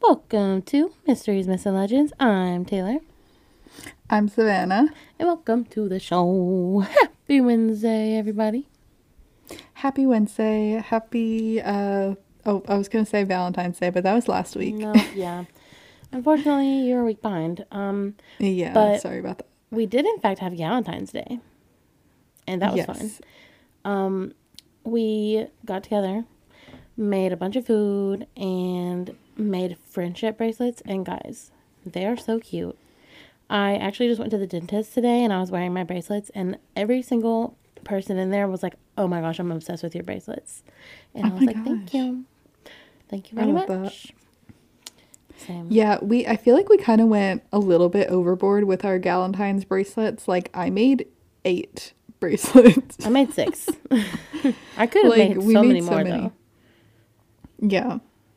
Welcome to Mysteries, Myths, and Legends. I'm Taylor. I'm Savannah. And welcome to the show. Happy Wednesday, everybody. Happy Wednesday. Happy, I was going to say Valentine's Day, but that was last week. No, yeah. Unfortunately, you're a week behind. Yeah, but sorry about that. We did, in fact, have Galentine's Day. And that was fun. We got together, made a bunch of food, and made friendship bracelets. And guys, they are so cute. I actually just went to the dentist today and I was wearing my bracelets, and every single person in there was like, "Oh my gosh, I'm obsessed with your bracelets." And I was like, "Thank you. Thank you very much." That. Same. Yeah, I feel like we kind of went a little bit overboard with our Galentine's bracelets. Like, I made 8 bracelets. I made 6. I could have made so many more though. Yeah.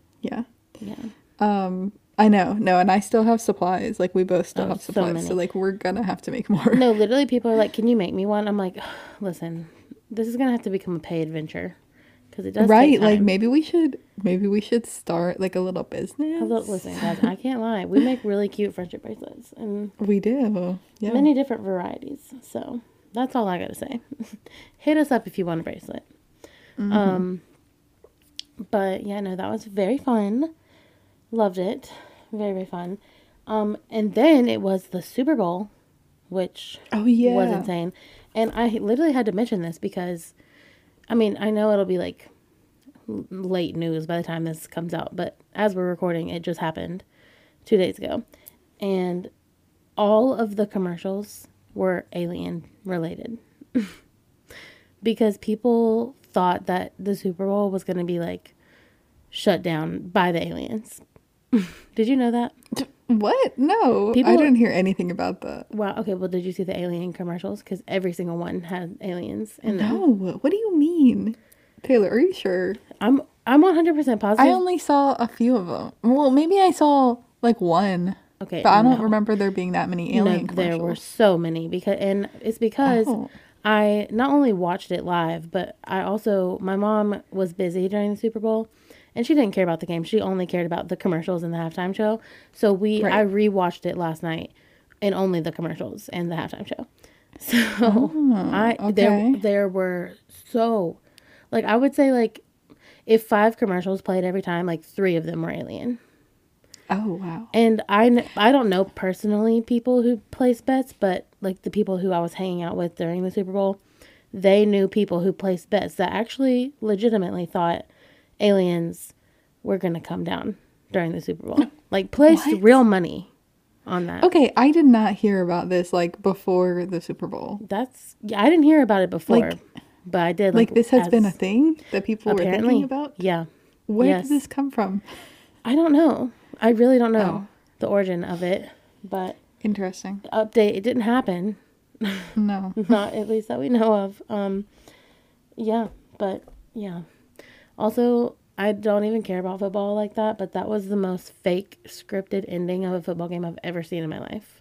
I know. No, and I still have supplies. Like, we both still have supplies. So, like, we're going to have to make more. No, literally, people are like, "Can you make me one?" I'm like, listen, this is going to have to become a pay adventure. Because it does take time. Like, maybe we should start, like, a little business. Listen, guys, I can't lie. We make really cute friendship bracelets. And we do. Yeah. Many different varieties. So, that's all I got to say. Hit us up if you want a bracelet. Mm-hmm. But, yeah, no, that was very fun. Loved it. Very, very fun. And then it was the Super Bowl, which was insane. And I literally had to mention this because, I mean, I know it'll be like late news by the time this comes out, but as we're recording, it just happened 2 days ago. And all of the commercials were alien related. Because people thought that the Super Bowl was going to be like shut down by the aliens. Did you know that? What? No, I didn't hear anything about that. Wow. Okay. Well, did you see the alien commercials? Because every single one had aliens in them. No. What do you mean, Taylor? Are you sure? I'm 100% positive. I only saw a few of them. Well, maybe I saw like one. Okay. But I don't remember there being that many alien commercials. There were so many it's because I not only watched it live, but my mom was busy during the Super Bowl. And she didn't care about the game. She only cared about the commercials and the halftime show. So I rewatched it last night, and only the commercials and the halftime show. So there were so, like, I would say, like, if 5 commercials played every time, like 3 of them were alien. Oh wow! And I don't know personally people who place bets, but like the people who I was hanging out with during the Super Bowl, they knew people who placed bets that actually legitimately thought aliens were going to come down during the Super Bowl. Like, placed real money on that. Okay, I did not hear about this, like, before the Super Bowl. I didn't hear about it before, but I did. Like this has been a thing that people were thinking about? Yeah. Where did this come from? I don't know. I really don't know the origin of it, but... Interesting. The update, it didn't happen. No. Not at least that we know of. Yeah, but, yeah. Also, I don't even care about football like that, but that was the most fake scripted ending of a football game I've ever seen in my life.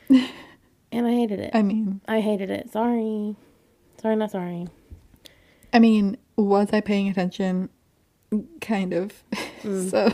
And I hated it. I hated it. Sorry. Sorry, not sorry. I mean, was I paying attention? Kind of. So.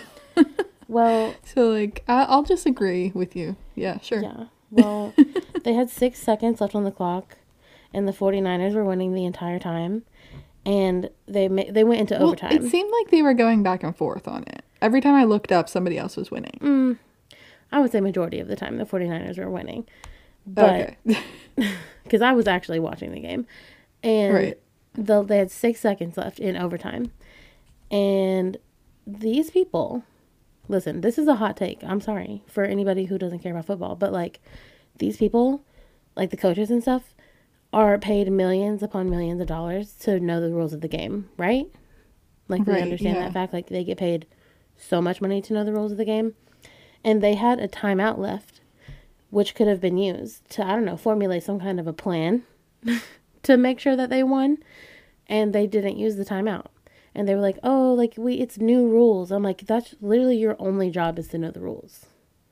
Well. So, like, I'll just agree with you. Yeah, sure. Yeah. Well, they had 6 seconds left on the clock, and the 49ers were winning the entire time. And they went into overtime. It seemed like they were going back and forth on it. Every time I looked up, somebody else was winning. I would say majority of the time the 49ers were winning. But, because I was actually watching the game. And they had 6 seconds left in overtime. And these people, listen, this is a hot take. I'm sorry for anybody who doesn't care about football. But, like, these people, like the coaches and stuff, are paid millions upon millions of dollars to know the rules of the game, right? Like, we understand that fact. Like, they get paid so much money to know the rules of the game. And they had a timeout left, which could have been used to, I don't know, formulate some kind of a plan to make sure that they won. And they didn't use the timeout. And they were like, oh, like, it's new rules. I'm like, that's literally your only job is to know the rules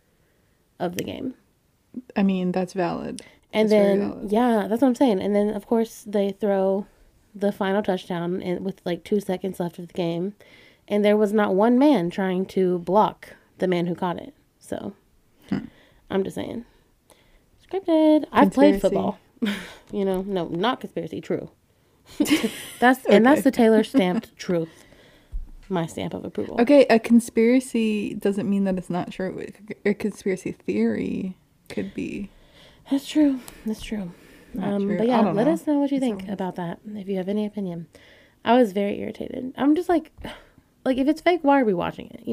of the game. I mean, that's valid. And then, yeah, that's what I'm saying. And then, of course, they throw the final touchdown with like 2 seconds left of the game. And there was not one man trying to block the man who caught it. So I'm just saying. Scripted. I've played football. No, not conspiracy. True. That's the Taylor stamped truth. My stamp of approval. Okay, a conspiracy doesn't mean that it's not true. A conspiracy theory could be. That's true. True. But yeah, let us know what you think about that. If you have any opinion. I was very irritated. I'm just like if it's fake, why are we watching it?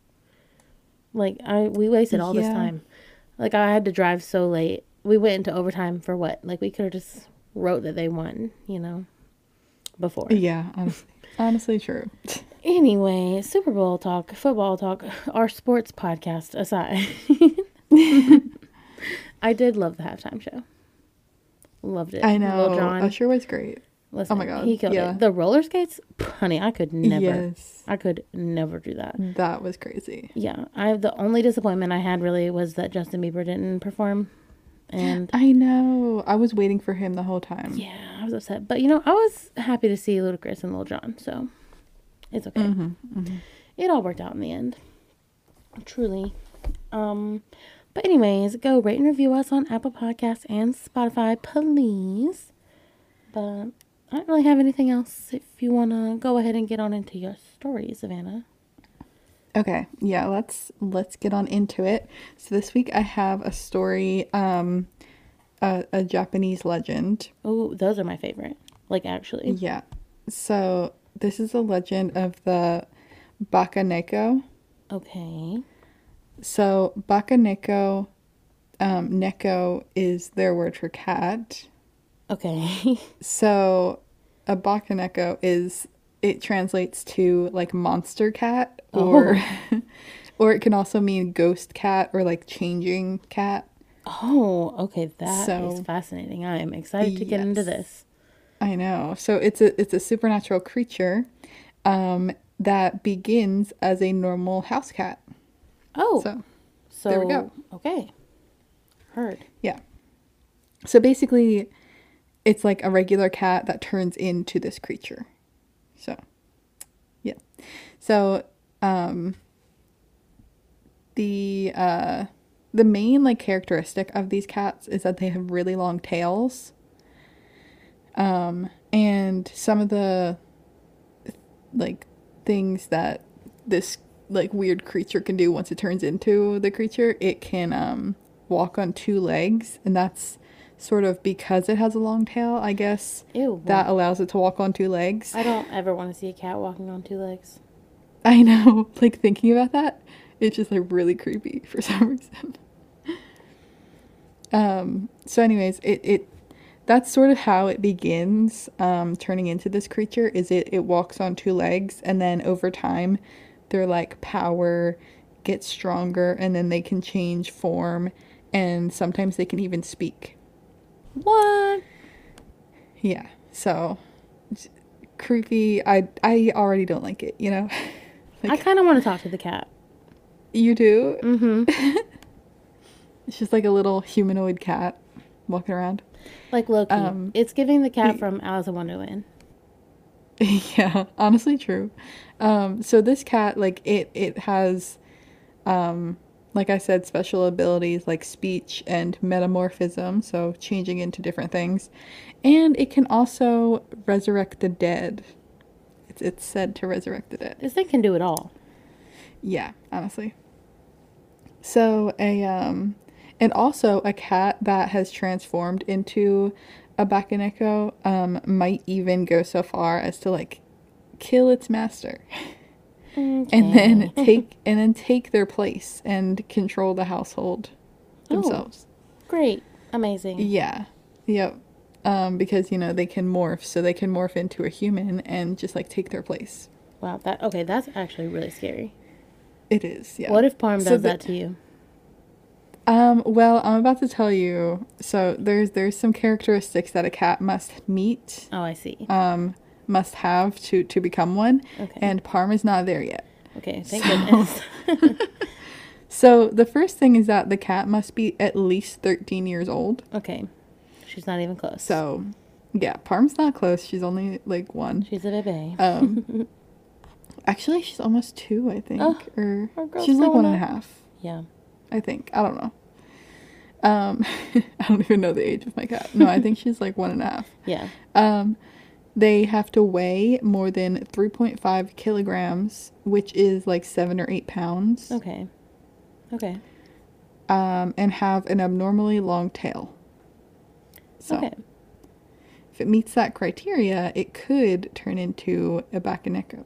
We wasted all this time. I had to drive so late. We went into overtime for what? We could have just wrote that they won, before. Yeah, honestly true. Anyway, Super Bowl talk, football talk, our sports podcast aside. I did love the halftime show. Loved it. I know. Lil Jon. Usher was great. Listen, oh my God. He killed it. The roller skates, honey, I could never. Yes. I could never do that. That was crazy. Yeah. The only disappointment I had really was that Justin Bieber didn't perform. And I know. I was waiting for him the whole time. Yeah, I was upset. But, I was happy to see Ludacris and Lil Jon, so it's okay. It all worked out in the end. Truly. But anyways, go rate and review us on Apple Podcasts and Spotify, please. But I don't really have anything else. If you want to go ahead and get on into your story, Savannah. Okay, yeah, let's get on into it. So this week I have a story, a Japanese legend. Oh, those are my favorite. Actually. Yeah. So this is a legend of the Bakaneko. Okay. So Bakaneko, neko is their word for cat. Okay. So a Bakaneko it translates to monster cat or or it can also mean ghost cat or changing cat. Oh, okay, that is fascinating. I am excited to get into this. I know. So it's a supernatural creature that begins as a normal house cat. Oh. So there we go. Okay. Heard. Yeah. So basically it's like a regular cat that turns into this creature. So, yeah. So, the main characteristic of these cats is that they have really long tails. And some of the things that this weird creature can do once it turns into the creature, it can walk on two legs, and that's sort of because it has a long tail, I guess. Ew. That allows it to walk on two legs. I don't ever want to see a cat walking on two legs. I know. Thinking about that, it's just really creepy for some reason. So anyways, that's sort of how it begins, turning into this creature, is it walks on two legs, and then over time their power gets stronger, and then they can change form, and sometimes they can even speak. What? Yeah. So creepy. I already don't like it, I kind of want to talk to the cat. You do? Mm-hmm. It's just a little humanoid cat walking around. Loki. It's giving the cat from Alice in Wonderland. Yeah, honestly true. So this cat, it has, like I said, special abilities like speech and metamorphism, so changing into different things. And it can also resurrect the dead. It's said to resurrect the dead. This thing can do it all. Yeah, honestly. So and also a cat that has transformed into a Bakaneko might even go so far as to kill its master. Okay. and then take their place and control the household themselves. Great. Amazing. Yeah. Yep. Because they can morph, so they can morph into a human and just take their place. Wow, that's actually really scary. It is, yeah. What if Parm does that to you? Well, I'm about to tell you. So there's some characteristics that a cat must meet. Oh, I see. Must have to become one. Okay. And Parm is not there yet. Okay, thank goodness. So the first thing is that the cat must be at least 13 years old. Okay. She's not even close. So, yeah, Parm's not close. She's only 1. She's a baby. Actually, she's almost 2, I think. Oh, Or our girl's she's like growing one and a up. half, Yeah. I think. I don't know. I don't even know the age of my cat. No, I think she's like one and a half. Yeah. They have to weigh more than 3.5 kilograms, which is like 7 or 8 pounds. Okay. Okay. And have an abnormally long tail. So, Okay. if it meets that criteria, it could turn into a Bakeneko.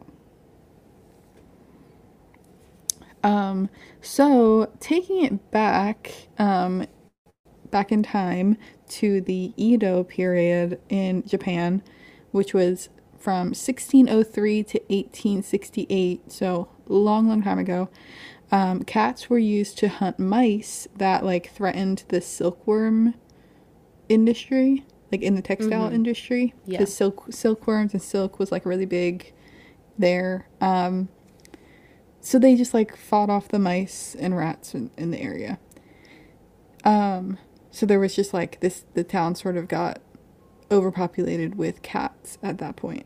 So taking it back, back in time to the Edo period in Japan, which was from 1603 to 1868, so long, long time ago. Cats were used to hunt mice that like threatened the silkworm industry, like in the textile industry, Yeah. because silkworms and silk was like really big there. So they just like fought off the mice and rats in the area. So there was just like this, the town sort of got overpopulated with cats at that point.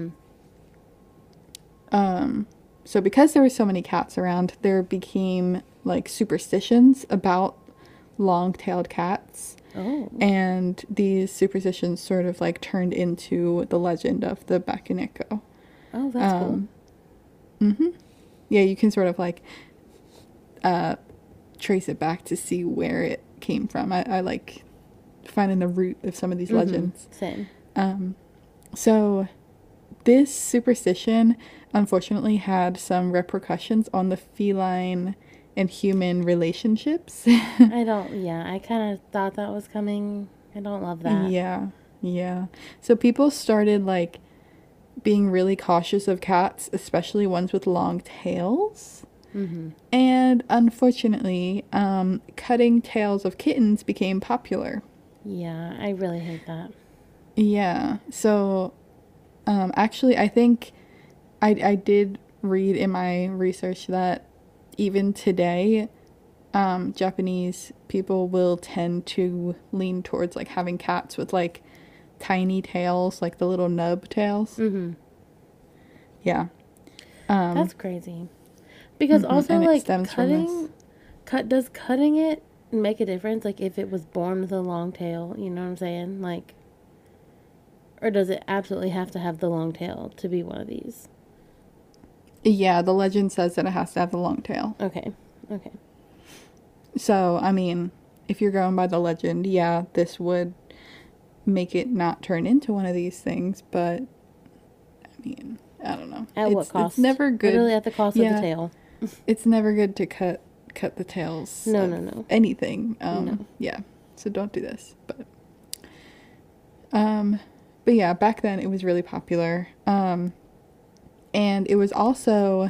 So because there were so many cats around, there became like superstitions about long-tailed cats. Oh. And these superstitions sort of like turned into the legend of the Bakeneko. Oh, that's cool. Yeah, you can sort of like trace it back to see where it came from. I like finding the root of some of these legends. Same. So this superstition unfortunately had some repercussions on the feline and human relationships. I kind of thought that was coming. I don't love that. Yeah. So people started like being really cautious of cats, especially ones with long tails. And unfortunately, cutting tails of kittens became popular. Yeah, I really hate that. Yeah. So, actually, I think I did read in my research that even today, Japanese people will tend to lean towards like having cats with like tiny tails, like the little nub tails. Yeah. That's crazy. Because also and it like stems from this. does cutting it make a difference? Like if it was born with a long tail, you know what I'm saying? Like, or does it absolutely have to have the long tail to be one of these? Yeah, the legend says that it has to have the long tail. Okay. So, I mean, if you're going by the legend, yeah, this would make it not turn into one of these things, but I mean, I don't know. At what cost? It's never good. Literally at the cost of the tail. It's never good to cut the tails. No. Anything. No. Yeah. So don't do this. But yeah, back then it was really popular. And it was also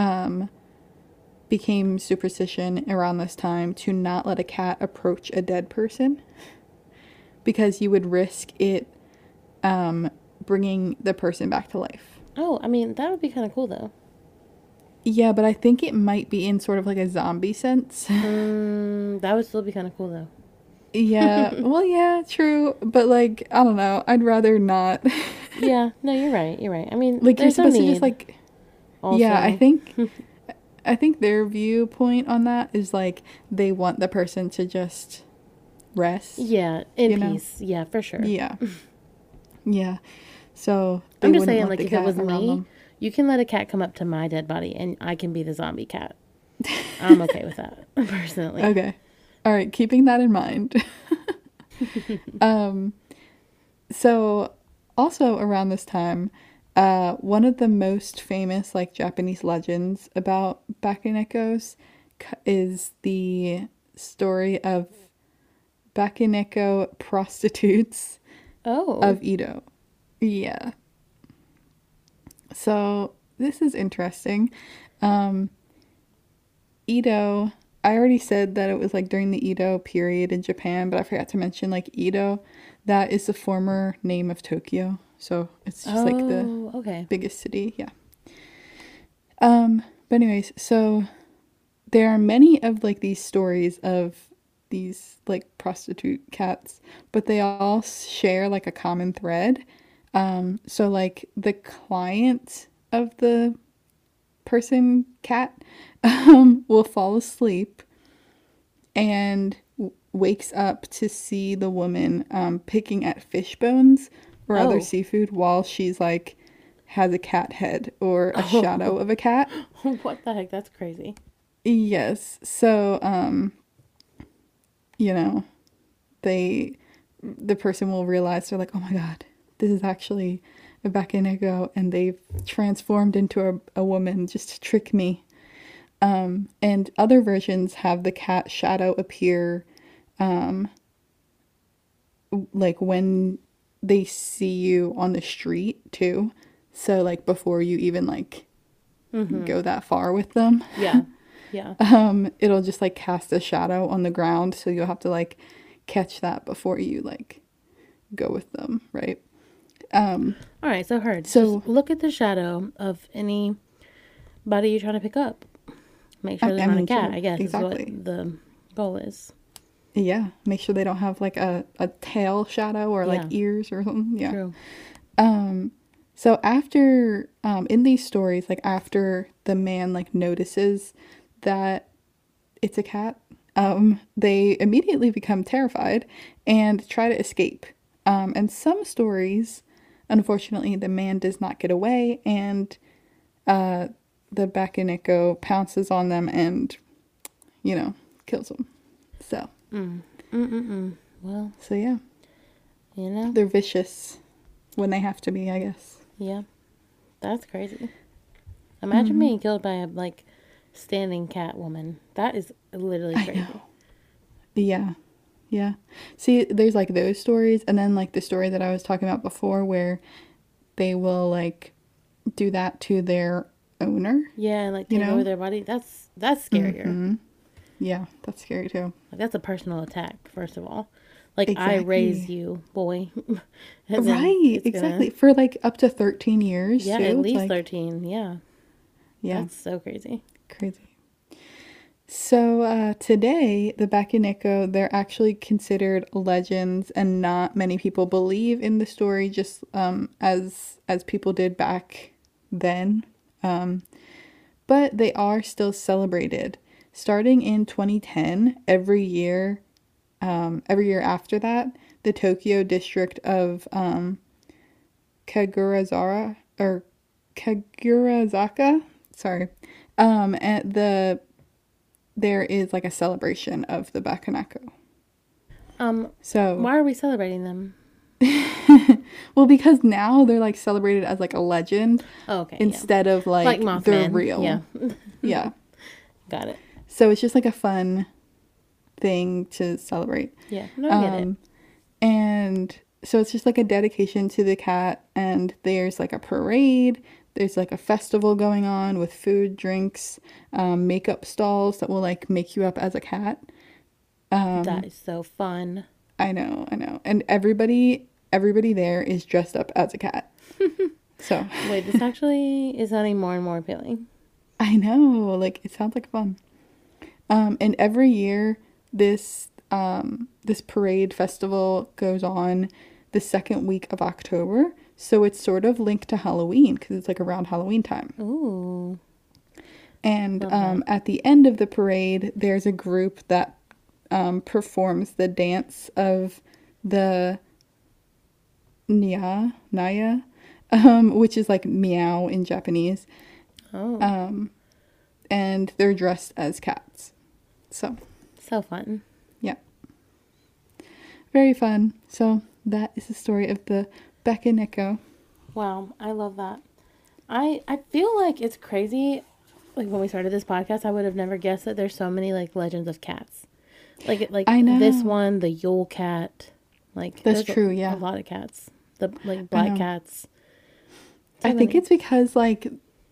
became superstition around this time to not let a cat approach a dead person because you would risk it bringing the person back to life. Oh, I mean, that would be kind of cool though. Yeah, but I think it might be in sort of like a zombie sense. That would still be kind of cool though. Yeah, well, yeah, true. But like, I don't know. I'd rather not. Yeah, no, you're right. I mean, Like, you're there's no supposed to need. just like, Also. yeah, I think their viewpoint on that is like they want the person to just rest. Yeah, in you know? peace. Yeah, for sure. Yeah. Yeah. So they I'm just wouldn't saying, let like, the if it cat was around me, them. you can let a cat come up to my dead body and I can be the zombie cat. I'm okay with that, personally. Okay. All right, keeping that in mind. So also around this time, one of the most famous like Japanese legends about Bakenekos is the story of Bakeneko prostitutes Oh. of Edo. Yeah. So this is interesting. Edo, I already said that it was like during the Edo period in Japan, but I forgot to mention like Edo, that is the former name of Tokyo. So it's just like the biggest city. Yeah. But anyways, so there are many of like these stories of these like prostitute cats, but they all share like a common thread. So like the client of the person cat will fall asleep and wakes up to see the woman picking at fish bones or other Oh. seafood while she's like has a cat head or a shadow of a cat. What the heck? That's crazy. Yes. So, you know, the person will realize they're like, oh my God, this is actually a Bakeneko and they've transformed into a woman just to trick me. And other versions have the cat shadow appear like when they see you on the street too. So like before you even like go that far with them. Yeah. Yeah. It'll just like cast a shadow on the ground, so you'll have to like catch that before you like go with them, right? All right. So, Heard. So Just look at the shadow of anybody you're trying to pick up. Make sure they're not a cat, true. I guess, Exactly. is what the goal is. Yeah, make sure they don't have like a tail shadow or like Yeah. ears or something. Yeah. True. So after in these stories, like after the man like notices that it's a cat, they immediately become terrified and try to escape. And some stories, unfortunately, the man does not get away, and the Bakeneko pounces on them and, you know, kills them. So, Well, so yeah, you know, they're vicious when they have to be, I guess. yeah, that's crazy. Imagine being killed by a like standing cat woman. That is literally I crazy. know. Yeah. Yeah. See, there's like those stories, and then like the story that I was talking about before where they will like do that to their owner, Yeah, and like you take over know? their body. That's scarier. Yeah, that's scary too. Like that's a personal attack, first of all. Like I raised Exactly. you, boy. And then Right, it's exactly. gonna For like up to 13 years yeah, too. at It's least like, 13. Yeah. yeah, That's so crazy. crazy. So today, the Bakeneko, they're actually considered legends, and not many people believe in the story, just as people did back then. But they are still celebrated. Starting in 2010, every year after that, the Tokyo district of Kagurazara or Kagurazaka, sorry, and there is like a celebration of the Bakanako. So, Why are we celebrating them? well, because now they're like celebrated as like a legend Oh, okay, instead of like like they're Mothman. real. Yeah. Yeah. Got it. So it's just like a fun thing to celebrate. Yeah. No, I get it. And so it's just like a dedication to the cat, and there's like a parade. There's like a festival going on with food, drinks, makeup stalls that will like make you up as a cat. That is so fun. I know. And everybody there is dressed up as a cat. So Wait, this actually is sounding more and more appealing. I know, like it sounds like fun. And every year this this parade festival goes on the second week of October. So it's sort of linked to Halloween because it's like around Halloween time. Ooh. And at the end of the parade, there's a group that performs the dance of the Naya, which is like meow in Japanese. Oh. And they're dressed as cats. So, So fun. yeah. Very fun. So, that is the story of the Bakeneko. Wow, I love that. I feel like it's crazy. Like when we started this podcast, I would have never guessed that there's so many like legends of cats. Like I know. this one, the Yule cat. Like That's there's true, a yeah. lot of cats. The like black know. cats. So I think many. it's because like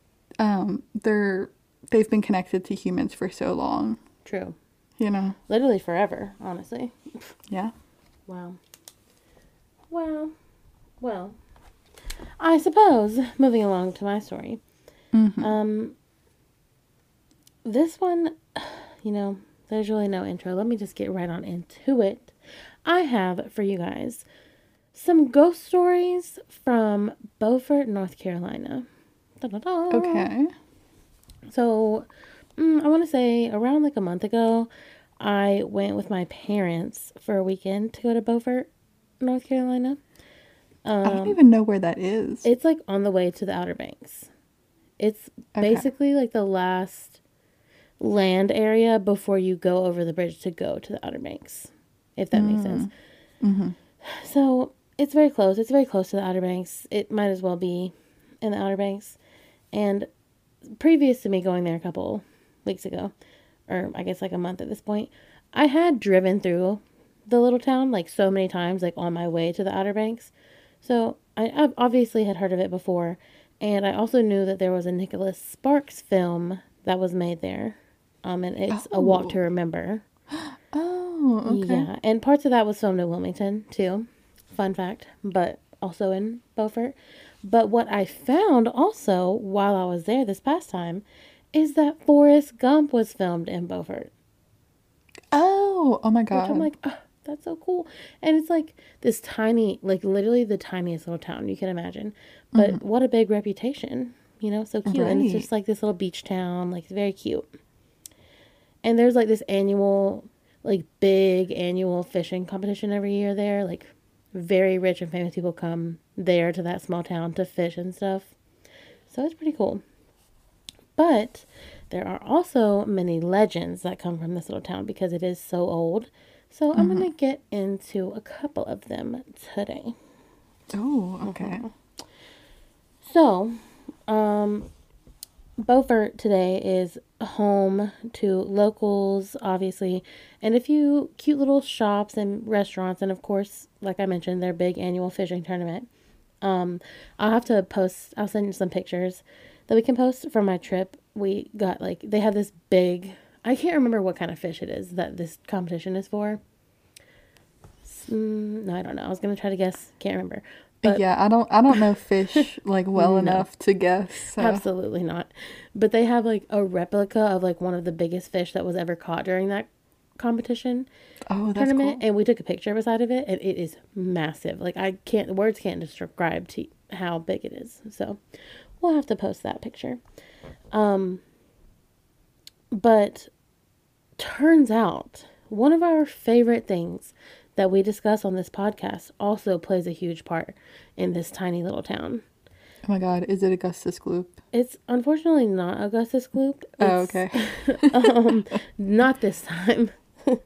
they've been connected to humans for so long, True. you know. Literally forever, honestly. Yeah. Wow. Wow. Well, I suppose moving along to my story. This one, you know, there's really no intro. Let me just get right on into it. I have for you guys some ghost stories from Beaufort, North Carolina. Da-da-da. Okay. So, I want to say around like a month ago, I went with my parents for a weekend to go to Beaufort, North Carolina. I don't even know where that is. It's like on the way to the Outer Banks. It's Okay. basically like the last land area before you go over the bridge to go to the Outer Banks, if that makes sense. Mm-hmm. So it's very close. It's very close to the Outer Banks. It might as well be in the Outer Banks. And previous to me going there a couple weeks ago, or I guess like a month at this point, I had driven through the little town like so many times, like on my way to the Outer Banks. So I've obviously had heard of it before. And I also knew that there was a Nicholas Sparks film that was made there. And it's A Walk to Oh. Remember. Oh, okay. Yeah, and parts of that was filmed in Wilmington too. Fun fact, but also in Beaufort. But what I found also while I was there this past time is that Forrest Gump was filmed in Beaufort, Oh, oh my which I'm God. like, oh, that's so cool. And it's like this tiny, like literally the tiniest little town you can imagine. But what a big reputation, so cute. And it's Right. just like this little beach town, like very cute. And there's like this annual, like big annual fishing competition every year there. Like very rich and famous people come there to that small town to fish and stuff. So it's pretty cool. But there are also many legends that come from this little town because it is so old. So I'm going to get into a couple of them today. Oh, okay. So, Beaufort today is home to locals, obviously, and a few cute little shops and restaurants, and of course, like I mentioned, their big annual fishing tournament. I'll have to post, I'll send you some pictures that we can post from my trip. We got like, they have this big, I can't remember what kind of fish it is that this competition is for. No, I don't know. I was going to try to guess, can't remember. But Yeah, I don't know fish like well no. enough to guess. So. Absolutely not. But they have like a replica of like one of the biggest fish that was ever caught during that competition Oh, that's tournament, cool. and we took a picture beside of it, and it is massive. Like I can't, words can't describe to how big it is. So we'll have to post that picture. But turns out one of our favorite things that we discuss on this podcast also plays a huge part in this tiny little town. Oh my God, is it Augustus Gloop? It's unfortunately not Augustus Gloop. Oh, It's okay. not this time. Well,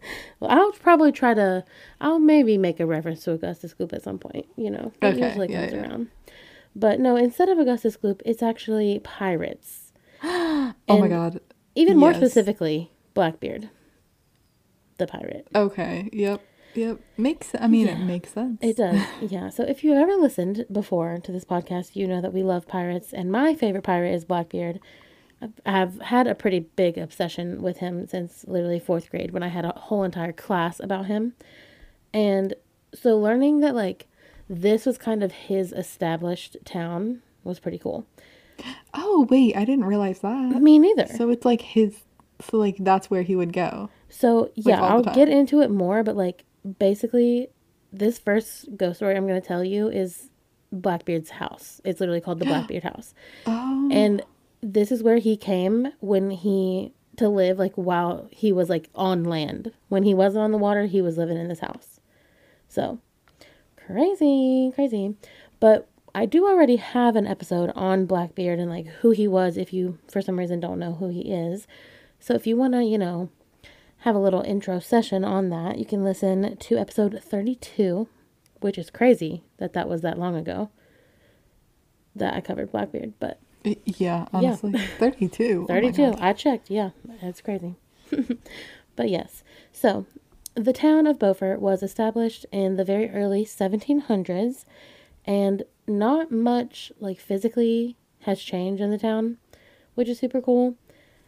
I'll maybe make a reference to Augustus Gloop at some point. It Okay, usually yeah, comes yeah. around. But no, instead of Augustus Gloop, it's actually pirates. Oh my And God, even more yes. specifically, Blackbeard, the pirate. Okay, yep, yep. I mean, it Yeah, makes it sense. does. Yeah. So if you've ever listened before to this podcast, you know that we love pirates, and my favorite pirate is Blackbeard. I've had a pretty big obsession with him since literally fourth grade when I had a whole entire class about him. And so learning that like this was kind of his established town was pretty cool. Oh, wait, I didn't realize that. Me neither. So it's like so like that's where he would go, So like yeah, all the I'll get time. into it more, but like basically this first ghost story I'm going to tell you is Blackbeard's house. It's literally called the Blackbeard house. Oh, And this is where he came when he to live like while he was like on land. When he wasn't on the water, he was living in this house. So, crazy, crazy. But I do already have an episode on Blackbeard and like who he was if you for some reason don't know who he is. So if you want to, have a little intro session on that, you can listen to episode 32, which is crazy that that was that long ago that I covered Blackbeard, but yeah, yeah. honestly. 32. Oh my 32. God. I checked. Yeah, that's crazy. But yes. So, the town of Beaufort was established in the very early 1700s, and not much, like, physically has changed in the town, which is super cool.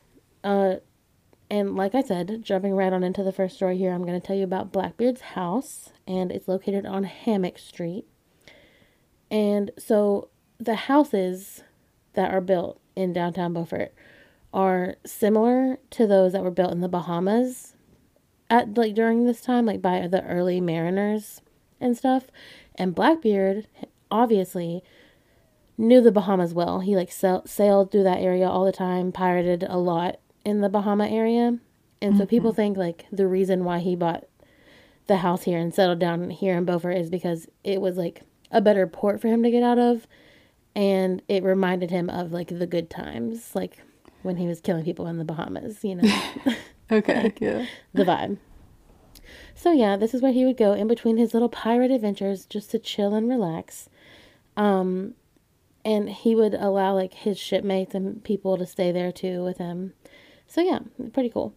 And like I said, jumping right on into the first story here, I'm going to tell you about Blackbeard's house, and it's located on Hammock Street. And so, the houses that are built in downtown Beaufort are similar to those that were built in the Bahamas at like during this time, like by the early mariners and stuff. And Blackbeard obviously knew the Bahamas well. He like sailed through that area all the time, pirated a lot in the Bahama area. And so people think like the reason why he bought the house here and settled down here in Beaufort is because it was like a better port for him to get out of, and it reminded him of like the good times, like when he was killing people in the Bahamas, you know. Okay, yeah. The vibe. So yeah, this is where he would go in between his little pirate adventures just to chill and relax. And he would allow like his shipmates and people to stay there too with him. So yeah, pretty cool.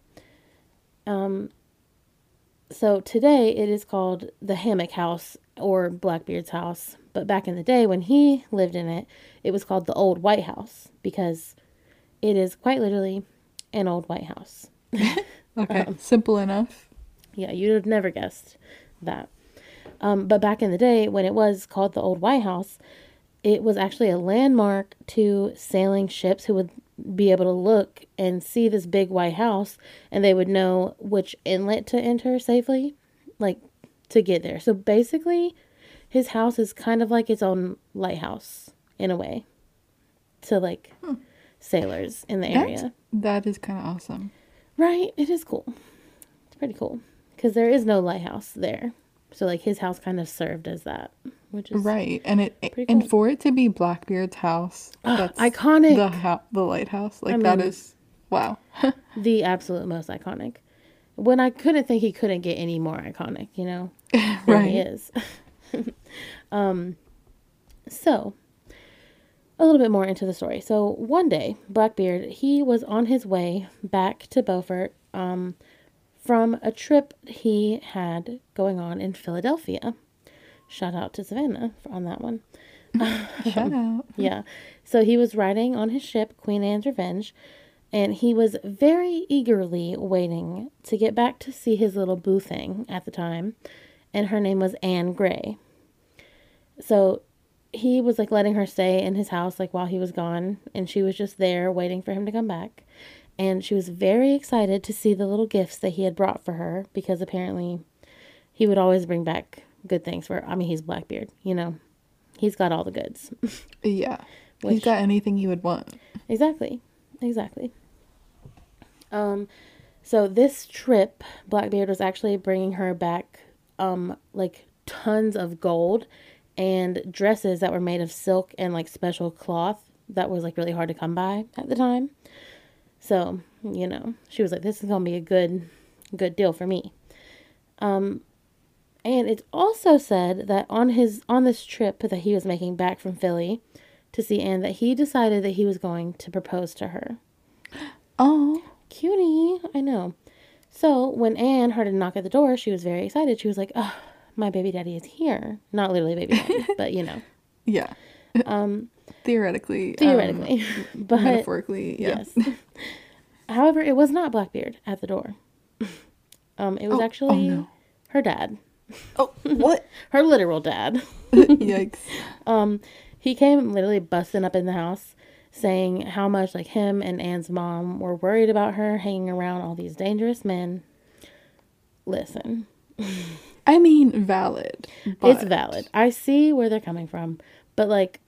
So today it is called the Hammock House or Blackbeard's house. But back in the day when he lived in it, it was called the Old White House because it is quite literally an old white house. Okay, simple enough. Yeah, you'd have never guessed that. But back in the day when it was called the Old White House, it was actually a landmark to sailing ships who would be able to look and see this big white house, and they would know which inlet to enter safely, like to get there. So basically, his house is kind of like its own lighthouse in a way to like sailors in the area. That is kind of awesome. Right? It is cool. It's pretty cool because there is no lighthouse there. So like his house kind of served as that, which is right. And cool. And for it to be Blackbeard's house, that's iconic. The lighthouse, like that is wow. The absolute most iconic. When I couldn't think he couldn't get any more iconic, you know, than Right. he is. So a little bit more into the story. So one day, Blackbeard, he was on his way back to Beaufort, from a trip he had going on in Philadelphia. Shout out to Savannah on that one. Shout out. Yeah. So he was riding on his ship, Queen Anne's Revenge, and he was very eagerly waiting to get back to see his little boo thing at the time, and her name was Anne Grey. So he was like letting her stay in his house like while he was gone, and she was just there waiting for him to come back. And she was very excited to see the little gifts that he had brought for her because apparently he would always bring back good things for her. I mean, he's Blackbeard, you know. He's got all the goods. Yeah. He's got anything you would want. Exactly. So this trip, Blackbeard was actually bringing her back like tons of gold and dresses that were made of silk and like special cloth that was like really hard to come by at the time. So, you know, she was like, this is going to be a good deal for me. And it's also said that on this trip that he was making back from Philly to see Anne, that he decided that he was going to propose to her. Oh, Cutie, I know. So when Anne heard a knock at the door, she was very excited. She was like, oh, my baby daddy is here. Not literally baby daddy, but you know. Yeah. Theoretically. But metaphorically, yeah. Yes. However, it was not Blackbeard at the door. It was actually her dad. Oh, what? Her literal dad. Yikes. He came literally busting up in the house saying how much like him and Anne's mom were worried about her hanging around all these dangerous men. Listen. I mean, valid. It's valid. I see where they're coming from. But like,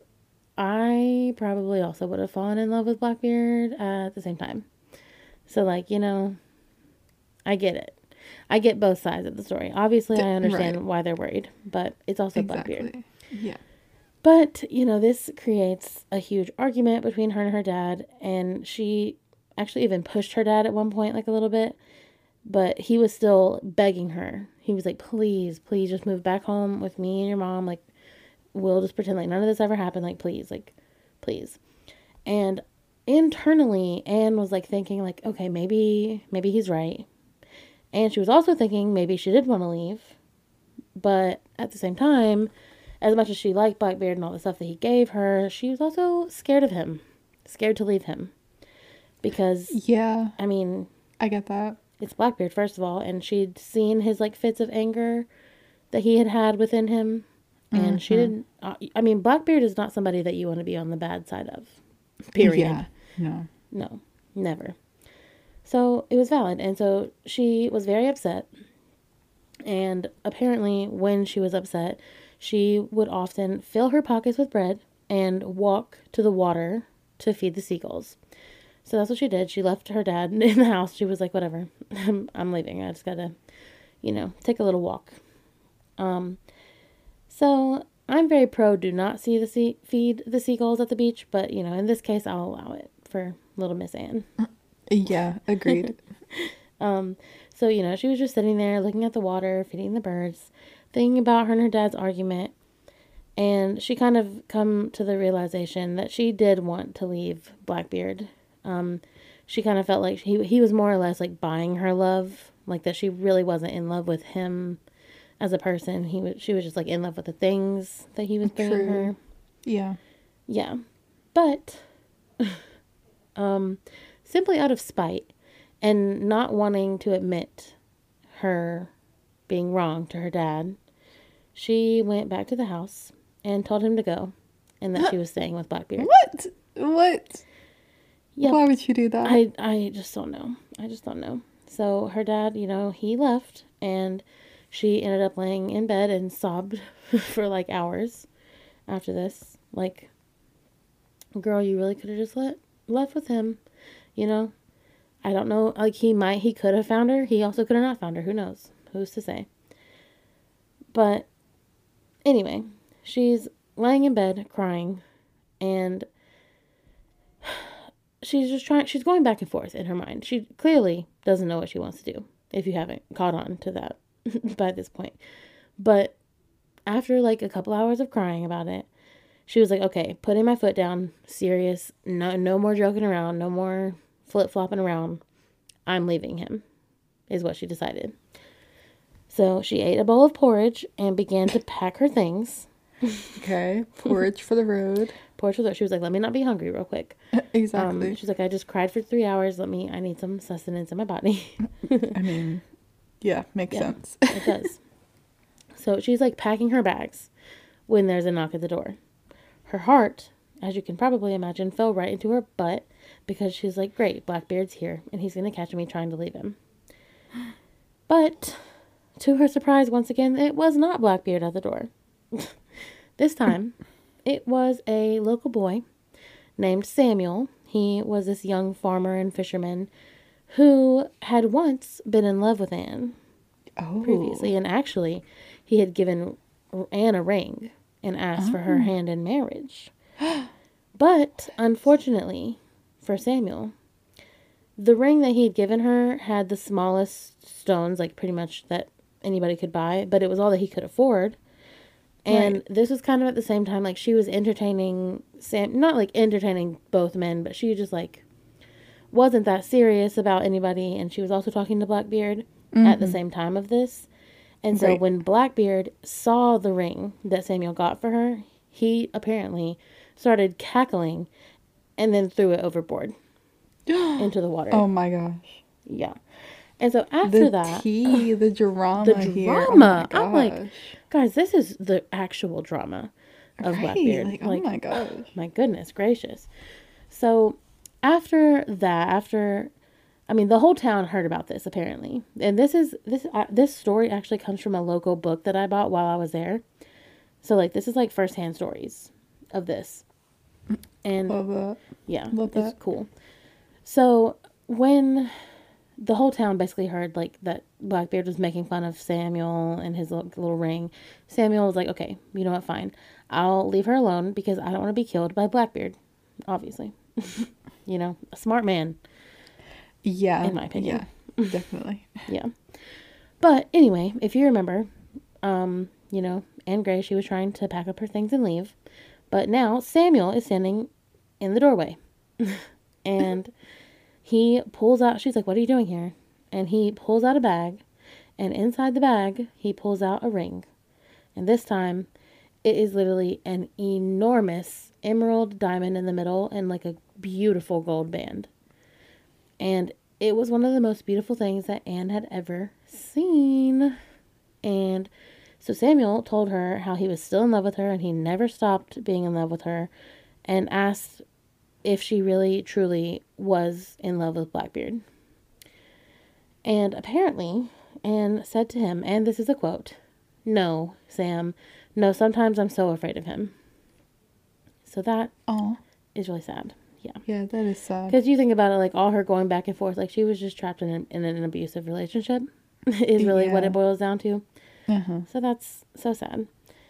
I probably also would have fallen in love with Blackbeard at the same time. So like, you know, I get it. I get both sides of the story. Obviously, I understand why they're worried, but it's also Blackbeard. Yeah. But, you know, this creates a huge argument between her and her dad, and she actually even pushed her dad at one point, like a little bit, but he was still begging her. He was like, please just move back home with me and your mom. Like, we'll just pretend like none of this ever happened. Like, please. And internally, Anne was like thinking like, okay, maybe he's right. And she was also thinking maybe she did want to leave. But at the same time, as much as she liked Blackbeard and all the stuff that he gave her, she was also scared of him. Scared to leave him. Because, yeah, I mean, I get that. It's Blackbeard, first of all. And she'd seen his, like, fits of anger that he had within him. And she didn't, I mean, Blackbeard is not somebody that you want to be on the bad side of. Period. Yeah, No, never. So it was valid. And so she was very upset. And apparently when she was upset, she would often fill her pockets with bread and walk to the water to feed the seagulls. So that's what she did. She left her dad in the house. She was like, whatever, I'm leaving. I just gotta, take a little walk. So I'm very pro do not feed the seagulls at the beach, but, in this case, I'll allow it for little Miss Anne. Yeah, agreed. So, she was just sitting there looking at the water, feeding the birds, thinking about her and her dad's argument. And she kind of come to the realization that she did want to leave Blackbeard. She kind of felt like he was more or less like buying her love, like that she really wasn't in love with him as a person. She was just like in love with the things that he was bringing her. Yeah. Yeah. But simply out of spite and not wanting to admit her being wrong to her dad, she went back to the house and told him to go and that she was staying with Blackbeard. What? Yep. Why would you do that? I just don't know. So her dad, he left and she ended up laying in bed and sobbed for like hours after this. Like, girl, you really could have just left with him, I don't know. Like, he could have found her. He also could have not found her. Who knows? Who's to say? But anyway, she's laying in bed crying and she's going back and forth in her mind. She clearly doesn't know what she wants to do, if you haven't caught on to that by this point. But after like a couple hours of crying about it, she was like, okay, putting my foot down, serious, no more joking around, no more flip-flopping around. I'm leaving him, is what she decided. So she ate a bowl of porridge and began to pack her things. Okay, porridge for the road. She was like, let me not be hungry real quick. Exactly. She's like, I just cried for 3 hours. I need some sustenance in my body. I mean, yeah, makes sense. It does. So she's like packing her bags when there's a knock at the door. Her heart, as you can probably imagine, fell right into her butt because she's like, great, Blackbeard's here and he's going to catch me trying to leave him. But to her surprise, once again, it was not Blackbeard at the door. This time, it was a local boy named Samuel. He was this young farmer and fisherman who had once been in love with Anne previously. And actually, he had given Anne a ring and asked for her hand in marriage. But, unfortunately, for Samuel, the ring that he had given her had the smallest stones, like pretty much that anybody could buy, but it was all that he could afford. And this was kind of at the same time, like, she was entertaining Sam, not like entertaining both men, but she just like wasn't that serious about anybody. And she was also talking to Blackbeard at the same time of this. And so when Blackbeard saw the ring that Samuel got for her, he apparently started cackling and then threw it overboard into the water. Oh my gosh. Yeah. And so after that, the drama. I'm like, guys, this is the actual drama of Blackbeard. Like, oh my gosh. My goodness gracious. So after that, the whole town heard about this apparently. And this story actually comes from a local book that I bought while I was there. So like, this is like firsthand stories of this. And love that. Yeah, it's cool. So when the whole town basically heard like that Blackbeard was making fun of Samuel and his little ring, Samuel was like, okay, you know what, fine. I'll leave her alone because I don't want to be killed by Blackbeard, obviously. A smart man. Yeah. In my opinion. Yeah, definitely. Yeah. But anyway, if you remember, Anne Grey, she was trying to pack up her things and leave. But now Samuel is standing in the doorway. And he pulls out, she's like, what are you doing here? And he pulls out a bag. And inside the bag, he pulls out a ring. And this time, it is literally an enormous emerald diamond in the middle and like a beautiful gold band. And it was one of the most beautiful things that Anne had ever seen. And so Samuel told her how he was still in love with her and he never stopped being in love with her, and asked if she really truly was in love with Blackbeard. And apparently Anne said to him, and this is a quote, "No, Sam, no, sometimes I'm so afraid of him." So that Oh. is really sad. Yeah. Yeah, that is sad. Because you think about it, like all her going back and forth, like she was just trapped in an abusive relationship is really what it boils down to. So that's so sad.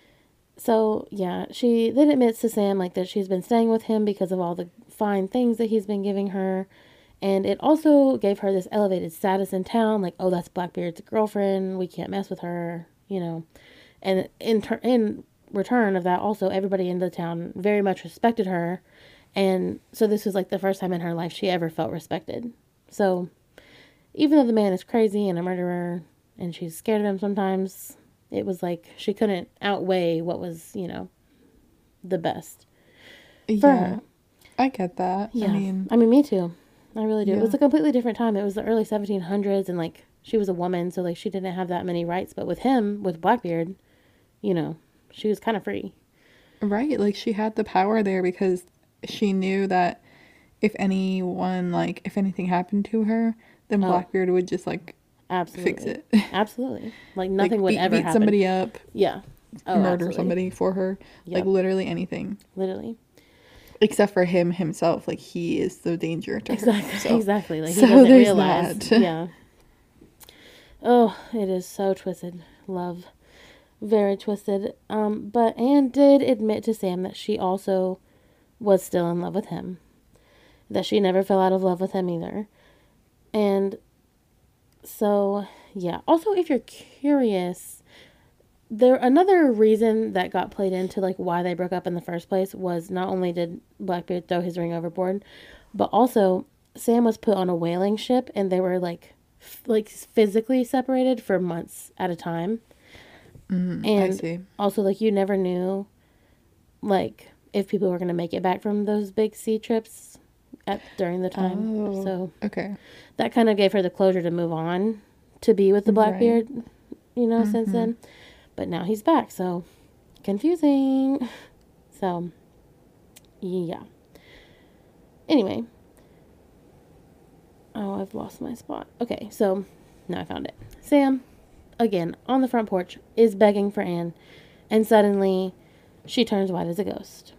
So yeah, she then admits to Sam like that she's been staying with him because of all the fine things that he's been giving her. And it also gave her this elevated status in town, like, oh, that's Blackbeard's girlfriend. We can't mess with her, you know. And in return of that, also everybody in the town very much respected her. And so this was like the first time in her life she ever felt respected. So even though the man is crazy and a murderer and she's scared of him sometimes, it was like she couldn't outweigh what was, you know, the best for her. I get that. Yeah. I mean, me too. I really do. Yeah. It was a completely different time. It was the early 1700s, and like she was a woman, so like she didn't have that many rights. But with him, with Blackbeard, you know, she was kind of free. Right. Like she had the power there because she knew that if anyone, like, if anything happened to her, then Blackbeard would just like fix it. Absolutely. Like nothing like, would ever beat happen. Somebody up. Yeah. Oh, murder absolutely. somebody for her. Yep. Like literally anything. Literally. Except for him himself. Like he is the danger to exactly. her. So. Exactly. Like he so doesn't there's realize. that. Yeah. Oh, it is so twisted. Love. Very twisted. But Anne did admit to Sam that she also was still in love with him. That she never fell out of love with him either. And so, yeah. Also, if you're curious, another reason that got played into like why they broke up in the first place was not only did Blackbeard throw his ring overboard, but also Sam was put on a whaling ship and they were like physically separated for months at a time. And I see. Also, like, you never knew, like, if people were going to make it back from those big sea trips during the time. Oh, so, okay. That kind of gave her the closure to move on to be with the Blackbeard, right. You know, since then. But now he's back, so confusing. So, yeah. Anyway. Oh, I've lost my spot. Okay, so now I found it. Sam, again, on the front porch, is begging for Anne, and suddenly she turns white as a ghost.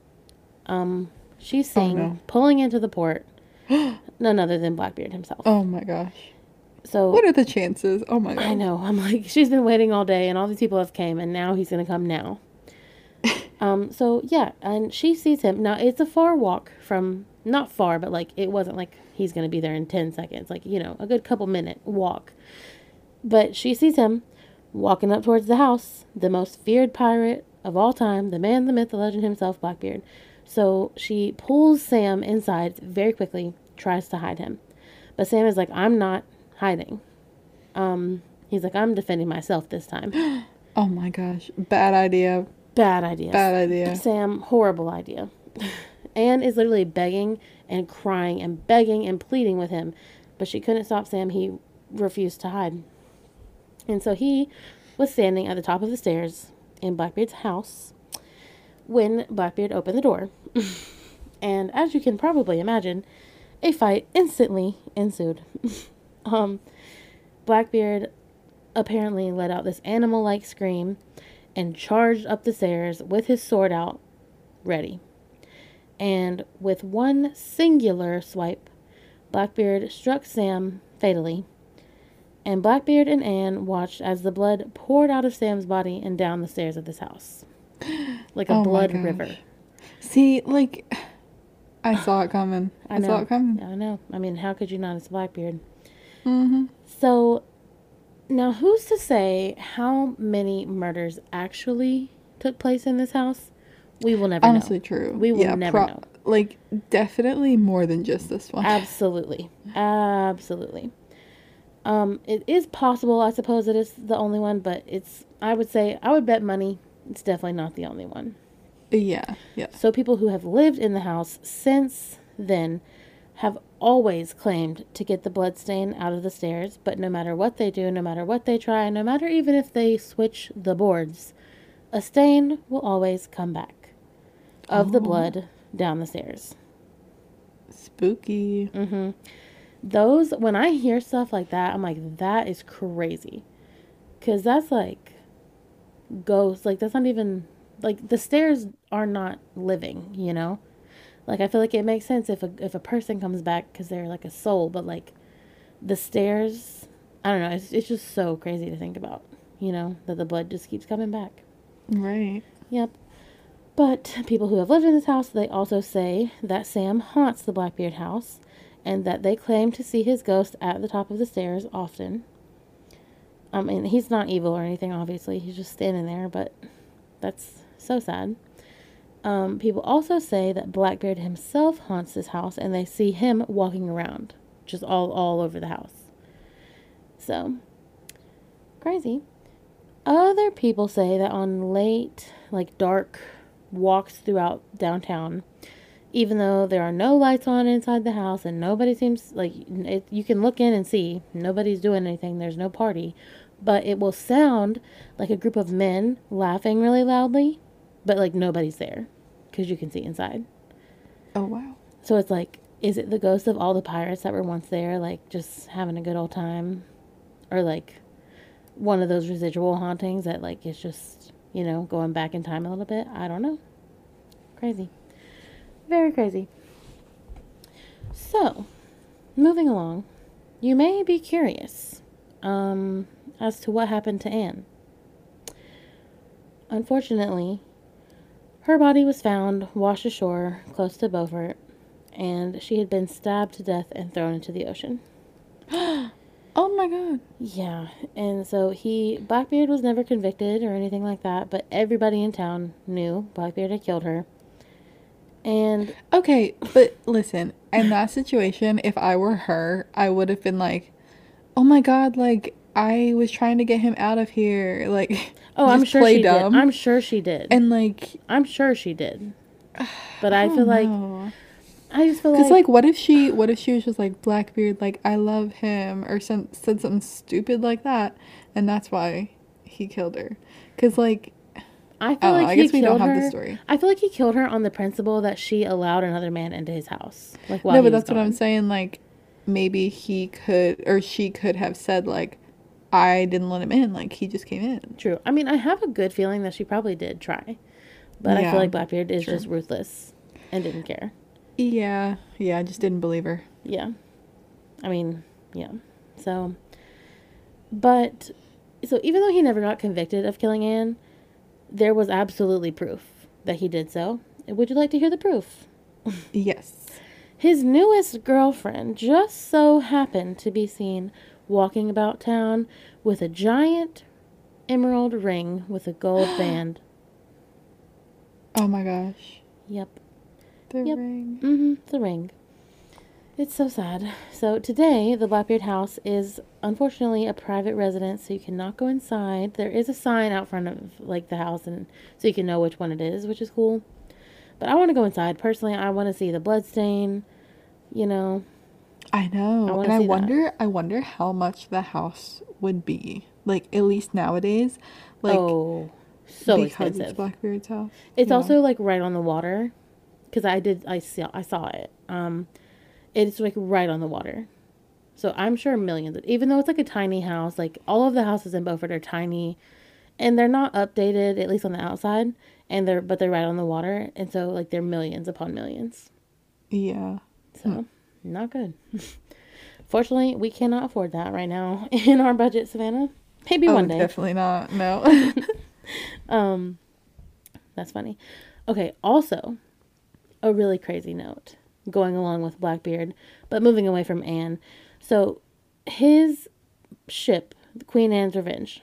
She's seen pulling into the port, none other than Blackbeard himself. Oh my gosh. So what are the chances? Oh my god. I know. I'm like, she's been waiting all day, and all these people have came, and now he's gonna come now. So yeah, and she sees him. Now it's a far walk from, not far, but like it wasn't like he's gonna be there in 10 seconds. Like, you know, a good couple minute walk. But she sees him walking up towards the house, the most feared pirate of all time, the man, the myth, the legend himself, Blackbeard. So she pulls Sam inside very quickly, tries to hide him. But Sam is like, I'm not hiding. He's like, I'm defending myself this time. Oh my gosh. Bad idea. Bad idea. Bad idea. Sam, horrible idea. Anne is literally begging and crying and begging and pleading with him. But she couldn't stop Sam. He refused to hide. And so he was standing at the top of the stairs in Blackbeard's house when Blackbeard opened the door. And as you can probably imagine, a fight instantly ensued. Blackbeard apparently let out this animal-like scream and charged up the stairs with his sword out, ready. And with one singular swipe, Blackbeard struck Sam fatally. And Blackbeard and Anne watched as the blood poured out of Sam's body and down the stairs of this house. Like a blood river. See, like, I saw it coming. I saw it coming. I know. I mean, how could you not? It's Blackbeard. Mm-hmm. So, now who's to say how many murders actually took place in this house? We will never know. Honestly, true. We will never know. Like, definitely more than just this one. Absolutely. Absolutely. It is possible, I suppose it is the only one, but I would bet money it's definitely not the only one. Yeah, yeah. So people who have lived in the house since then have always claimed to get the blood stain out of the stairs, but no matter what they do, no matter what they try, no matter even if they switch the boards, a stain will always come back of the blood down the stairs. Spooky. Mm-hmm. When I hear stuff like that, I'm like, that is crazy. Because that's like ghosts. Like, that's not even like the stairs are not living, you know? Like I feel like it makes sense if a person comes back cuz they're like a soul, but like the stairs, I don't know, it's just so crazy to think about, you know, that the blood just keeps coming back. Right. Yep. But people who have lived in this house, they also say that Sam haunts the Blackbeard house and that they claim to see his ghost at the top of the stairs often. I mean, he's not evil or anything, obviously. He's just standing there, but that's so sad. People also say that Blackbeard himself haunts this house and they see him walking around, just all over the house. So, crazy. Other people say that on late, like dark walks throughout downtown, even though there are no lights on inside the house and nobody seems like you can look in and see nobody's doing anything, there's no party, but it will sound like a group of men laughing really loudly, but like nobody's there because you can see inside. Oh, wow. So it's like, is it the ghost of all the pirates that were once there, like just having a good old time? Or like one of those residual hauntings that like is just, you know, going back in time a little bit? I don't know. Crazy. Very crazy. So, moving along, you may be curious as to what happened to Anne. Unfortunately, her body was found washed ashore close to Beaufort, and she had been stabbed to death and thrown into the ocean. Oh my god. Yeah, and so Blackbeard was never convicted or anything like that, but everybody in town knew Blackbeard had killed her. And okay, but listen, in that situation, if I were her, I would have been like, oh my god, like, I was trying to get him out of here. Like, oh, I'm sure she did. I'm sure she did. And like, I'm sure she did. But I feel like, I just feel like, because like, what if she was just like, Blackbeard, like, I love him, or said something stupid like that, and that's why he killed her. Because like, I feel like I guess we don't have the story. I feel like he killed her on the principle that she allowed another man into his house. Like, no, but that's what I'm saying. Like, maybe he could, or she could have said like, I didn't let him in. Like, he just came in. True. I mean, I have a good feeling that she probably did try, but I feel like Blackbeard is just ruthless and didn't care. Yeah, I just didn't believe her. Yeah, I mean, yeah. So, but so even though he never got convicted of killing Anne, there was absolutely proof that he did so. Would you like to hear the proof? Yes. His newest girlfriend just so happened to be seen walking about town with a giant emerald ring with a gold band. Oh my gosh. Yep. The ring. Mm-hmm. The ring. It's so sad. So today, the Blackbeard house is unfortunately a private residence, so you cannot go inside. There is a sign out front of like the house, and so you can know which one it is, which is cool. But I want to go inside. Personally, I want to see the blood stain, you know. I know. And I wonder how much the house would be. Like, at least nowadays. Like, oh, so because expensive. It's Blackbeard's house. It's also like right on the water. Because I saw it. It's like right on the water. So I'm sure millions, even though it's like a tiny house, like all of the houses in Beaufort are tiny and they're not updated, at least on the outside, and they're right on the water. And so like they're millions upon millions. Yeah. So not good. Fortunately, we cannot afford that right now in our budget, Savannah. Maybe one day. Definitely not. No. That's funny. Okay. Also, a really crazy note going along with Blackbeard, but moving away from Anne. So his ship, the Queen Anne's Revenge,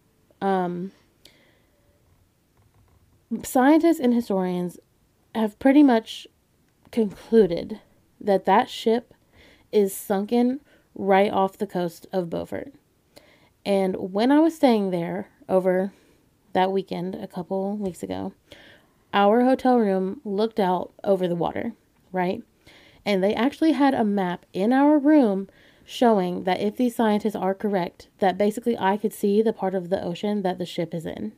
scientists and historians have pretty much concluded that that ship is sunken right off the coast of Beaufort. And when I was staying there over that weekend a couple weeks ago, our hotel room looked out over the water, right? And they actually had a map in our room showing that if these scientists are correct, that basically I could see the part of the ocean that the ship is in.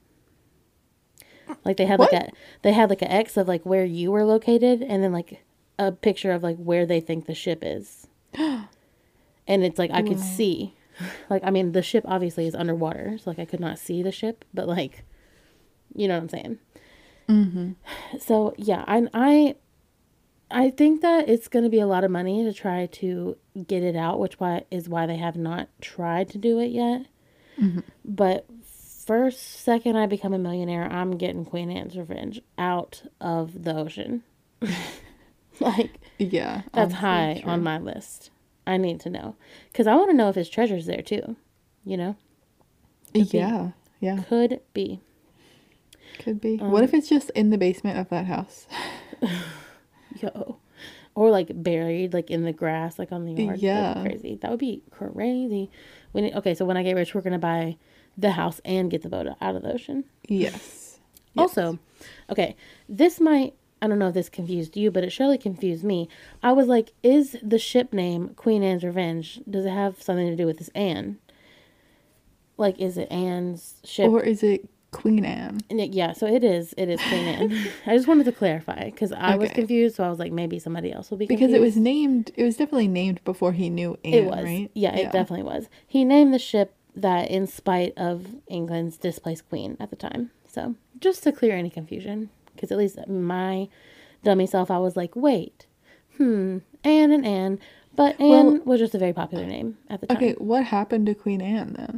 Like they had like an X of like where you were located, and then like a picture of like where they think the ship is. And it's like I could see. Like, I mean, the ship obviously is underwater, so like I could not see the ship, but like You know what I'm saying? Mm-hmm. So yeah, I think that it's going to be a lot of money to try to get it out, which is why they have not tried to do it yet. Mm-hmm. But second I become a millionaire, I'm getting Queen Anne's Revenge out of the ocean. Like, Yeah, that's honestly, high true. on my list. I need to know. Because I want to know if his treasure's there too. You know? Could be. Yeah, yeah, Could be. could be. What if it's just in the basement of that house? Yo. Or like buried, like in the grass, like on the yard. That'd be Yeah. crazy. That would be crazy. Okay, so when I get rich, we're going to buy the house and get the boat out of the ocean. Yes. Yes. Also, okay, I don't know if this confused you, but it surely confused me. I was like, is the ship name Queen Anne's Revenge, does it have something to do with this Anne? Like, is it Anne's ship? Or is it Queen Anne? Yeah, so it is Queen Anne. I just wanted to clarify because I was Okay. confused, so I was like, maybe somebody else will be Because confused. it was definitely named before he knew Anne, It was. right? Yeah, it definitely was. He named the ship that in spite of England's displaced queen at the time. So, just to clear any confusion, because at least my dummy self, I was like, wait, Anne and Anne. But Anne was just a very popular name at the time. Okay, what happened to Queen Anne then?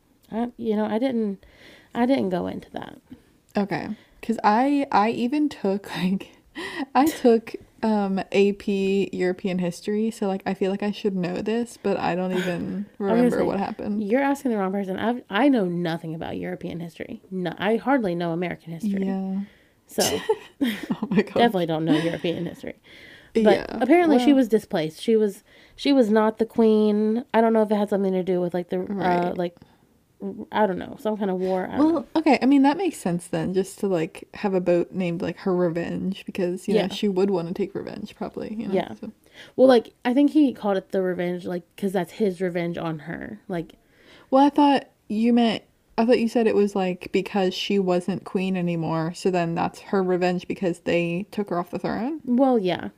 I didn't go into that. Okay, because I even took I took AP European history, so like I feel like I should know this, but I don't even remember what happened. You're asking the wrong person. I know nothing about European history. No, I hardly know American history. Yeah. So, Oh my god. definitely don't know European history. But Yeah. apparently she was displaced. She was not the queen. I don't know if it had something to do with like the Right. I don't know, some kind of war. I don't know. Well, okay, I mean that makes sense then, just to like have a boat named like her Revenge, because you know Yeah. she would want to take revenge probably, you know. Yeah. So. Well, like I think he called it the revenge, like because that's his revenge on her. Like, Well, I thought you said it was like because she wasn't queen anymore, so then that's her revenge because they took her off the throne. well, yeah,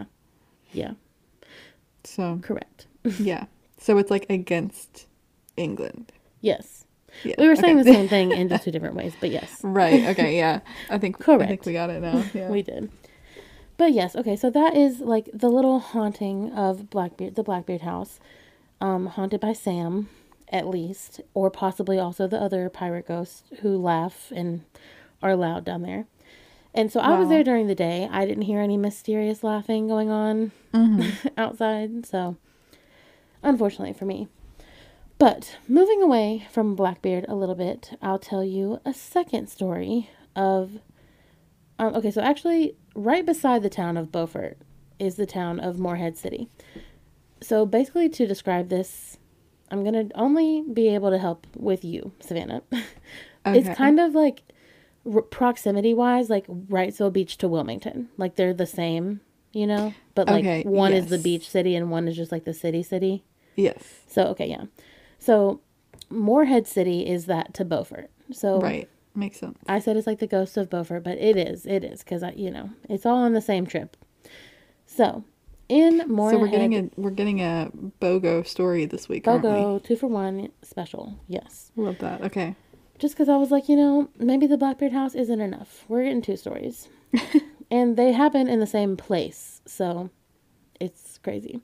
So, correct. yeah. So it's like against England. Yes, Yeah. we were saying okay. the same thing in just two different ways, but yes, Right. Okay. Yeah. I think Correct. we got it now. Yeah. we did. But yes, okay, so that is like the little haunting of the Blackbeard house, haunted by Sam, at least, or possibly also the other pirate ghosts who laugh and are loud down there. And so I was Wow. there during the day. I didn't hear any mysterious laughing going on outside, so unfortunately for me. But moving away from Blackbeard a little bit, I'll tell you a second story of. Okay, so actually, right beside the town of Beaufort is the town of Morehead City. So basically, to describe this, I'm going to only be able to help with you, Savannah. It's Okay. kind of like proximity wise, like Wrightsville Beach to Wilmington. Like they're the same, you know? But like Okay, one is the yes. beach city and one is just like the city. Yes. So, okay, yeah. So Morehead City is that to Beaufort. So Right. Makes sense. I said it's like the ghost of Beaufort, but it is, because it's all on the same trip. So, in Morehead, So we're getting a BOGO story this week, aren't we? BOGO 2-for-1 special, yes. Love that. Okay. Just because I was like, maybe the Blackbeard house isn't enough. We're getting two stories, and they happen in the same place, so it's crazy.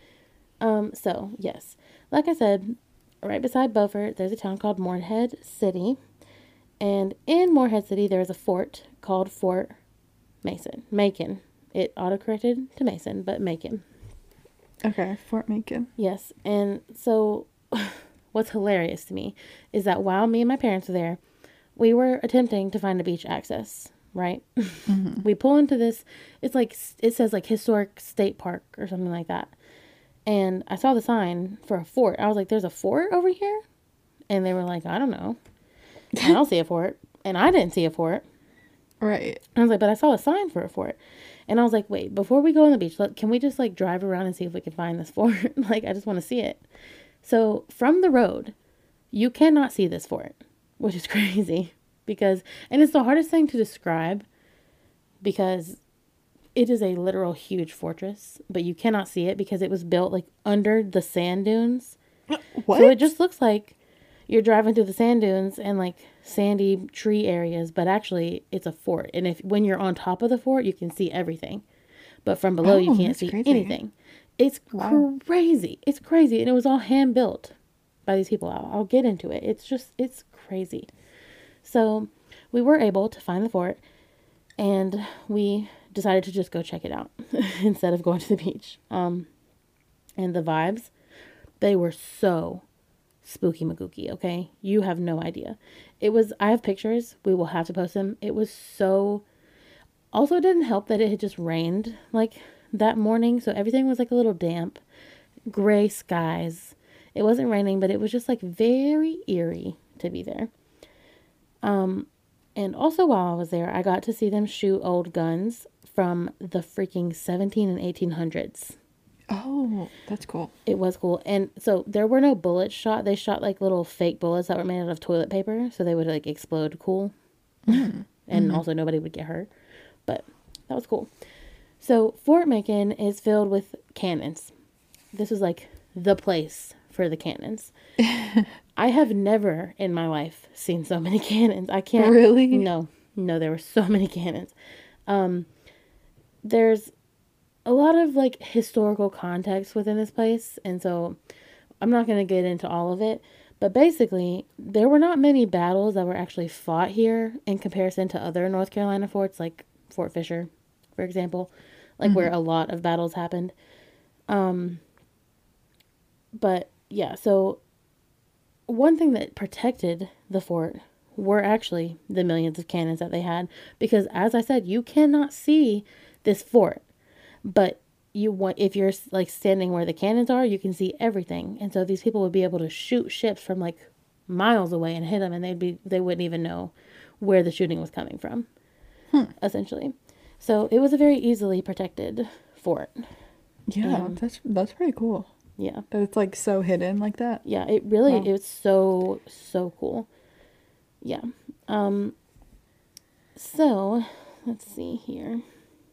So yes, like I said, right beside Beaufort, there's a town called Morehead City. And in Morehead City, there is a fort called Fort Macon. It autocorrected to Mason, but Macon. Okay. Fort Macon. Yes. And so what's hilarious to me is that while me and my parents were there, we were attempting to find a beach access, right? We pull into this, it's like, it says like historic state park or something like that. And I saw the sign for a fort. I was like, there's a fort over here? And they were like, I don't know. I don't see a fort. And I didn't see a fort. Right. I was like, but I saw a sign for a fort. And I was like, wait, before we go on the beach, can we just like drive around and see if we can find this fort? Like, I just want to see it. So from the road, you cannot see this fort, which is crazy and it's the hardest thing to describe because it is a literal huge fortress, but you cannot see it because it was built like under the sand dunes. What? So it just looks like you're driving through the sand dunes and like sandy tree areas, but actually it's a fort. And when you're on top of the fort, you can see everything. But from below, you can't see anything. It's crazy. It's crazy. And it was all hand built by these people. I'll get into it. It's crazy. So we were able to find the fort, and we decided to just go check it out instead of going to the beach. And the vibes, they were so spooky magooky, okay? You have no idea. I have pictures. We will have to post them. It was so... Also, it didn't help that it had just rained, like, that morning. So everything was, like, a little damp. Gray skies. It wasn't raining, but it was just, like, very eerie to be there. And also while I was there, I got to see them shoot old guns from the freaking 17 and 1800s. Oh, that's cool. It was cool. And so there were no bullets shot. They shot like little fake bullets that were made out of toilet paper. So they would like explode cool. And also nobody would get hurt. But that was cool. So Fort Macon is filled with cannons. This was like the place for the cannons. I have never in my life seen so many cannons. I can't. Really? No, there were so many cannons. There's a lot of like historical context within this place, and so I'm not going to get into all of it, but basically there were not many battles that were actually fought here in comparison to other North Carolina forts like Fort Fisher, for example, like where a lot of battles happened. But yeah, so one thing that protected the fort were actually the millions of cannons that they had, because as I said, you cannot see this fort, but if you're like standing where the cannons are, you can see everything. And so these people would be able to shoot ships from like miles away and hit them, and they wouldn't even know where the shooting was coming from, essentially. So it was a very easily protected fort. Yeah, that's pretty cool. Yeah. That it's like so hidden like that. Yeah, it really it's so cool. Yeah. So let's see here.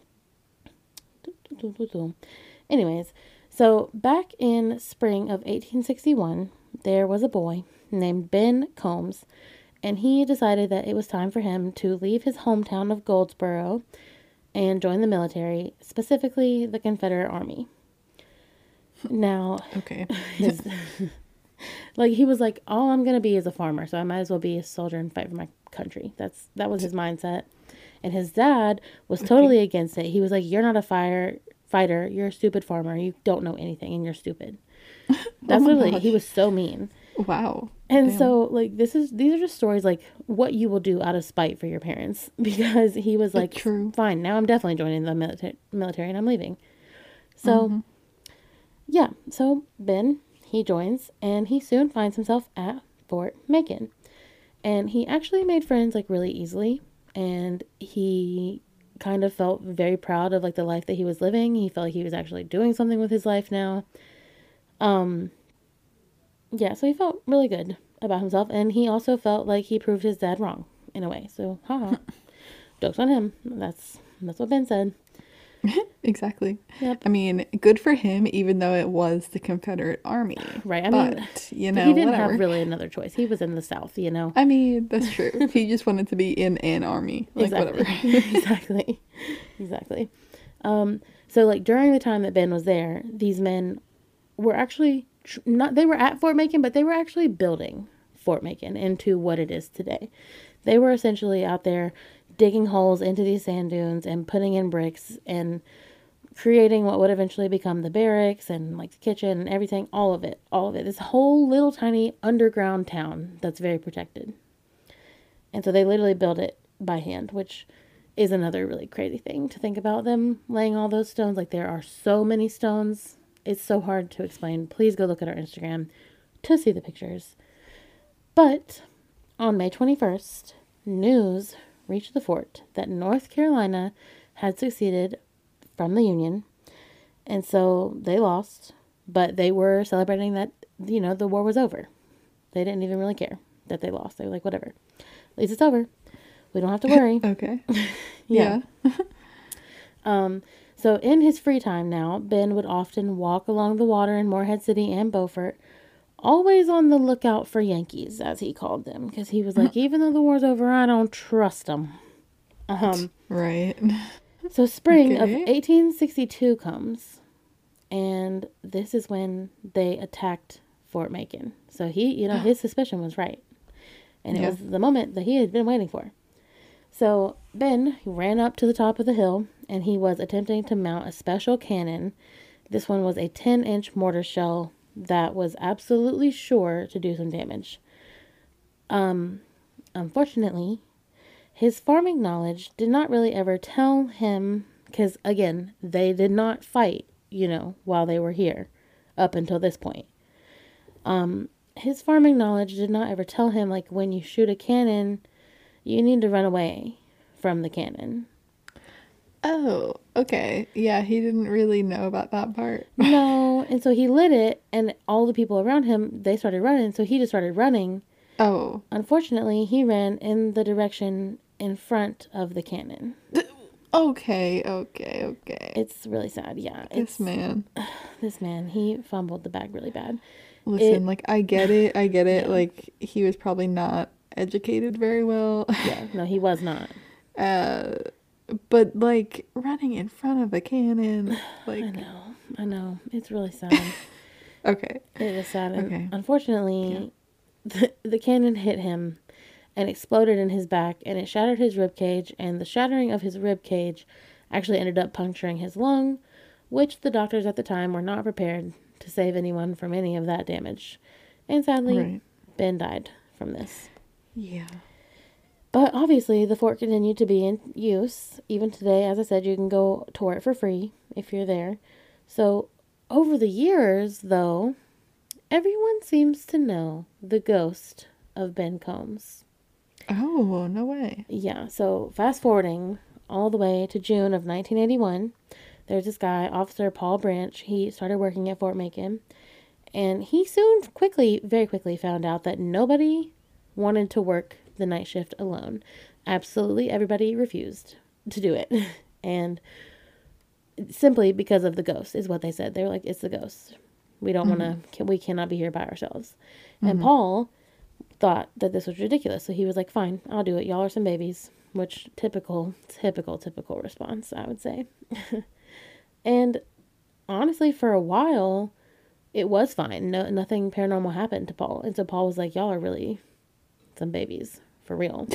Anyways, so back in spring of 1861, there was a boy named Ben Combs, and he decided that it was time for him to leave his hometown of Goldsboro and join the military, specifically the Confederate Army. Now, okay. Like he was like, all I'm gonna be is a farmer, so I might as well be a soldier and fight for my country. That was his mindset. And his dad was totally against it. He was like, you're not a fighter, you're a stupid farmer, you don't know anything, and you're stupid. That's literally, he was so mean. Wow. And so like these are just stories like what you will do out of spite for your parents, because he was like, true. Fine, now I'm definitely joining the military and I'm leaving. So yeah, so Ben, he joins, and he soon finds himself at Fort Macon. And he actually made friends, like, really easily. And he kind of felt very proud of, like, the life that he was living. He felt like he was actually doing something with his life now. Yeah, so he felt really good about himself. And he also felt like he proved his dad wrong, in a way. So, haha. Joke's on him. That's what Ben said. Exactly. Yep. I mean, good for him, even though it was the Confederate Army. Right. I mean, he didn't have really another choice. He was in the South, you know. I mean, that's true. He just wanted to be in an army. Like, exactly. whatever. Exactly. So like during the time that Ben was there, these men were actually they were at Fort Macon, but they were actually building Fort Macon into what it is today. They were essentially out there digging holes into these sand dunes and putting in bricks and creating what would eventually become the barracks and like the kitchen and everything, all of it. This whole little tiny underground town that's very protected. And so they literally built it by hand, which is another really crazy thing to think about, them laying all those stones. Like there are so many stones. It's so hard to explain. Please go look at our Instagram to see the pictures. But on May 21st, news reached the fort that North Carolina had seceded from the Union, and so they lost, but they were celebrating that, you know, the war was over. They didn't even really care that they lost. They were like, whatever, at least it's over. We don't have to worry. Okay. Yeah. So in his free time now, Ben would often walk along the water in Morehead City and Beaufort, always on the lookout for Yankees, as he called them, because he was like, even though the war's over, I don't trust them. Right. So spring of Okay. 1862 comes, and this is when they attacked Fort Macon. So he, his suspicion was right. And it Yeah. was the moment that he had been waiting for. So Ben ran up to the top of the hill, and he was attempting to mount a special cannon. This one was a 10-inch mortar shell that was absolutely sure to do some damage. Unfortunately, his farming knowledge did not really ever tell him, because again, they did not fight, while they were here up until this point. His farming knowledge did not ever tell him, like, when you shoot a cannon, you need to run away from the cannon. Oh, okay. Yeah, he didn't really know about that part. No, and so he lit it, and all the people around him, they started running, so he just started running. Oh. Unfortunately, he ran in the direction in front of the cannon. Okay, okay. It's really sad, yeah. This man. This man, he fumbled the bag really bad. Listen, like, I get it. Yeah. Like, he was probably not educated very well. Yeah, no, he was not. But, like, running in front of a cannon, like... I know. It's really sad. Okay. It is sad. And Okay. unfortunately, the cannon hit him and exploded in his back, and it shattered his rib cage, and the shattering of his rib cage actually ended up puncturing his lung, which the doctors at the time were not prepared to save anyone from any of that damage. And sadly, Right. Ben died from this. Yeah. But obviously, the fort continued to be in use. Even today, as I said, you can go tour it for free if you're there. So, over the years, though, everyone seems to know the ghost of Ben Combs. Oh, no way. Yeah, so fast forwarding all the way to June of 1981, there's this guy, Officer Paul Branch. He started working at Fort Macon, and he soon, very quickly found out that nobody wanted to work the night shift alone. Absolutely everybody refused to do it. And simply because of the ghost is what they said. They were like, it's the ghost. We don't want to, we cannot be here by ourselves. And Paul thought that this was ridiculous. So he was like, fine, I'll do it. Y'all are some babies. Which typical response, I would say. And honestly, for a while, it was fine. No, nothing paranormal happened to Paul. And so Paul was like, y'all are really some babies. For real.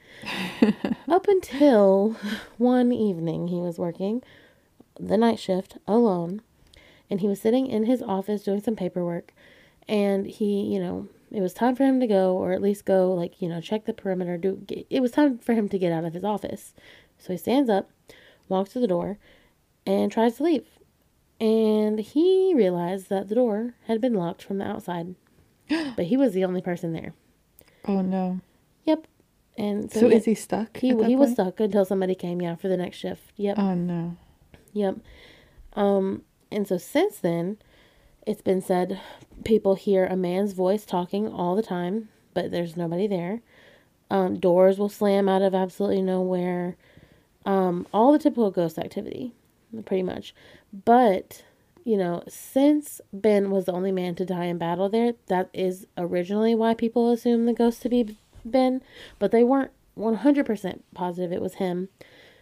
Up until one evening, he was working the night shift alone, and he was sitting in his office doing some paperwork, and he, it was time for him to go, or at least go, like, check the perimeter. It was time for him to get out of his office. So he stands up, walks to the door, and tries to leave. And he realized that the door had been locked from the outside, but he was the only person there. Oh, no. Yep. And so is he stuck? He was stuck until somebody came, for the next shift. Yep. Oh, no. Yep. And so since then, it's been said people hear a man's voice talking all the time, but there's nobody there. Doors will slam out of absolutely nowhere. All the typical ghost activity, pretty much. But, since Ben was the only man to die in battle there, that is originally why people assumed the ghost to be Ben, but they weren't 100% positive it was him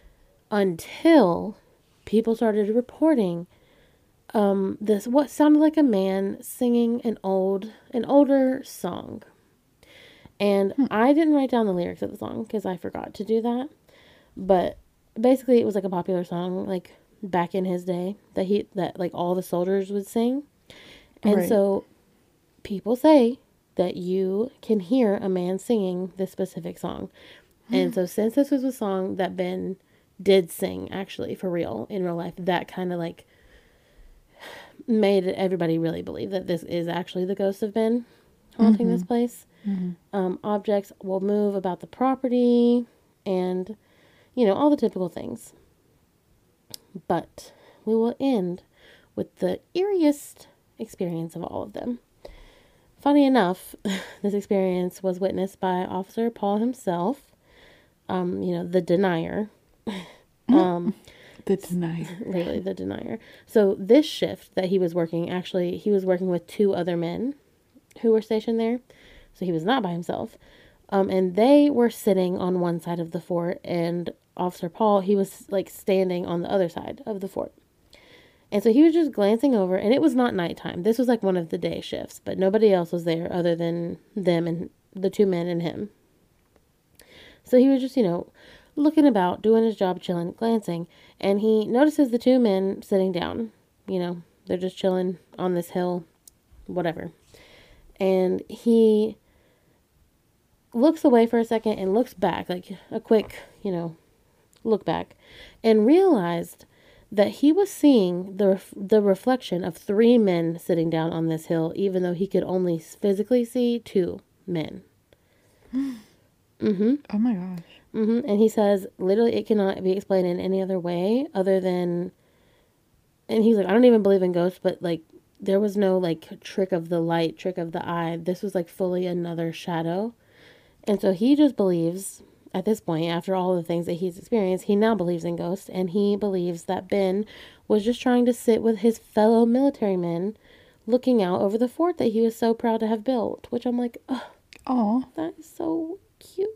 until people started reporting this what sounded like a man singing an older song. And I didn't write down the lyrics of the song because I forgot to do that. But basically it was like a popular song like back in his day that like all the soldiers would sing. And so people say that you can hear a man singing this specific song. And so since this was a song that Ben did sing actually for real in real life, that kind of like made everybody really believe that this is actually the ghost of Ben haunting this place. Objects will move about the property and, all the typical things. But we will end with the eeriest experience of all of them. Funny enough, this experience was witnessed by Officer Paul himself, the denier. The denier. Really, the denier. So this shift that he was working, actually, he was working with two other men. who were stationed there. So he was not by himself. And they were sitting on one side of the fort, and Officer Paul, he was like standing on the other side of the fort. And so he was just glancing over, and it was not nighttime. This was like one of the day shifts, but nobody else was there other than them and the two men and him. So he was just, looking about, doing his job, chilling, glancing, and he notices the two men sitting down. They're just chilling on this hill, whatever. And he looks away for a second and looks back, like a quick, look back, and realized that he was seeing the reflection of three men sitting down on this hill, even though he could only physically see two men. Mm-hmm. Oh my gosh. Mm-hmm. And he says, literally, it cannot be explained in any other way other than, and he's like, I don't even believe in ghosts, but like, there was no like trick of the light, trick of the eye. This was like fully another shadow. And so he just believes, at this point, after all the things that he's experienced, he now believes in ghosts, and he believes that Ben was just trying to sit with his fellow military men looking out over the fort that he was so proud to have built, which I'm like, oh, that is so cute.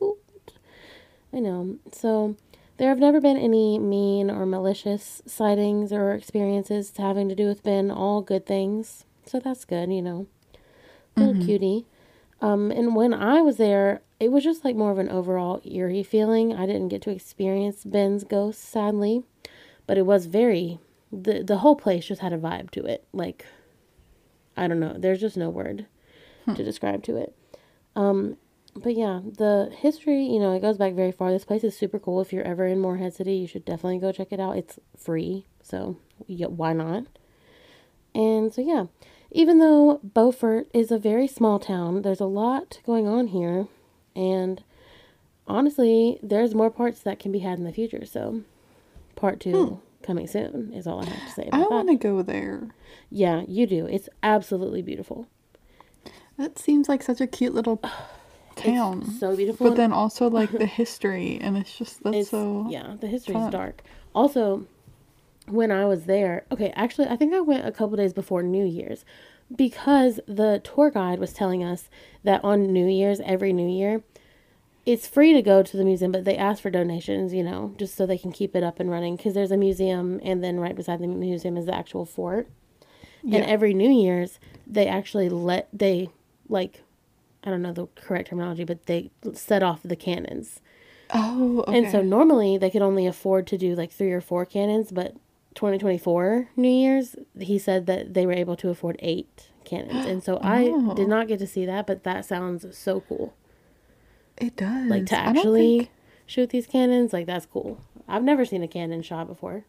I know. So there have never been any mean or malicious sightings or experiences having to do with Ben, all good things. So that's good, little cutie. And when I was there, it was just like more of an overall eerie feeling. I didn't get to experience Ben's ghost, sadly, but it was the whole place just had a vibe to it. Like, I don't know. There's just no word to describe to it. But yeah, the history, it goes back very far. This place is super cool. If you're ever in Morehead City, you should definitely go check it out. It's free, so why not? And so yeah, even though Beaufort is a very small town, there's a lot going on here, and honestly, there's more parts that can be had in the future. So part 2 coming soon is all I have to say about that. I want to go there. Yeah, you do. It's absolutely beautiful. That seems like such a cute little town. It's so beautiful. But then also like the history, and it's just the history is dark. Also, when I was there, okay, actually I think I went a couple days before New Year's, because the tour guide was telling us that on New Year's, every New Year, it's free to go to the museum, but they ask for donations, just so they can keep it up and running, because there's a museum, and then right beside the museum is the actual fort. Yeah. And every New Year's, they actually I don't know the correct terminology, but they set off the cannons. Oh, okay. And so normally they could only afford to do like 3 or 4 cannons, but 2024 New Year's, he said that they were able to afford 8 cannons. And so I did not get to see that, but that sounds so cool. It does. Like, to actually shoot these cannons, like, that's cool. I've never seen a cannon shot before.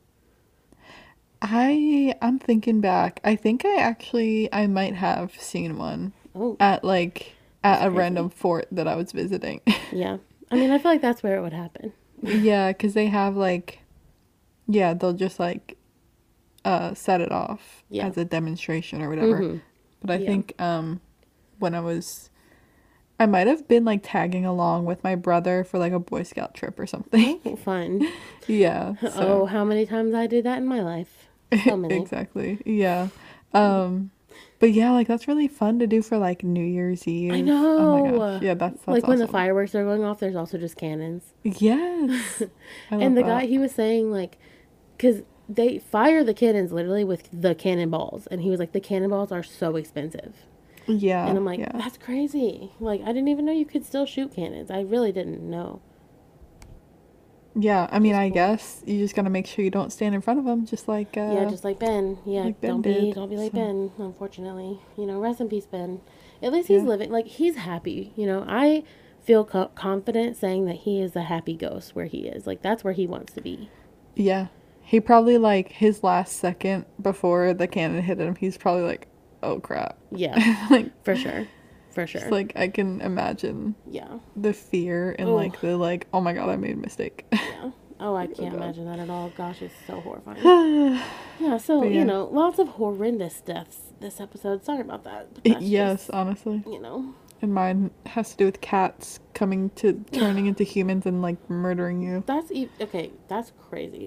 I'm thinking back. I think I might have seen one at a random fort that I was visiting. Yeah. I mean, I feel like that's where it would happen. Yeah, because they have they'll just set it off as a demonstration or whatever. Mm-hmm. But I think when I might have been tagging along with my brother for a Boy Scout trip or something. Oh, fun. Yeah. So. Oh, how many times I did that in my life. So many. Exactly. Yeah. But yeah, that's really fun to do for New Year's Eve. I know. Oh my gosh. Yeah, that's awesome. When the awesome. fireworks are going off, there's also just cannons. Yes. And the guy, he was saying because they fire the cannons literally with the cannonballs, and he was like, the cannonballs are so expensive. Yeah. And I'm like, that's crazy. I didn't even know you could still shoot cannons. I really didn't know. Yeah, I mean, I guess you just gotta make sure you don't stand in front of them, just like just like Ben. Yeah, don't be like Ben. Unfortunately, rest in peace, Ben. At least he's living. He's happy. I feel confident saying that he is a happy ghost where he is. That's where he wants to be. Yeah, he probably his last second before the cannon hit him. He's probably like, oh crap. Yeah, for sure. For sure. It's I can imagine. Yeah. The fear and the oh my god, I made a mistake. Yeah. Oh, I can't imagine that at all. Gosh, it's so horrifying. Yeah, so, lots of horrendous deaths this episode. Sorry about that. Yes, honestly. And mine has to do with cats turning into humans and murdering you. That's that's crazy.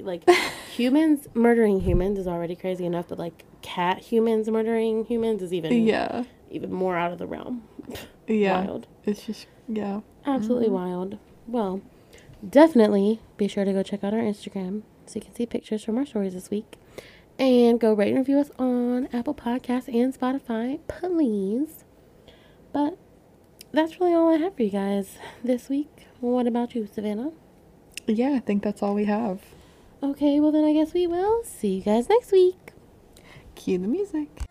Humans murdering humans is already crazy enough, but cat humans murdering humans is even even more out of the realm. Yeah. Wild. It's just, yeah. Absolutely wild. Well, definitely be sure to go check out our Instagram so you can see pictures from our stories this week. And go rate and review us on Apple Podcasts and Spotify, please. But that's really all I have for you guys this week. What about you, Savannah? Yeah, I think that's all we have. Okay, well then I guess we will see you guys next week. Cue the music.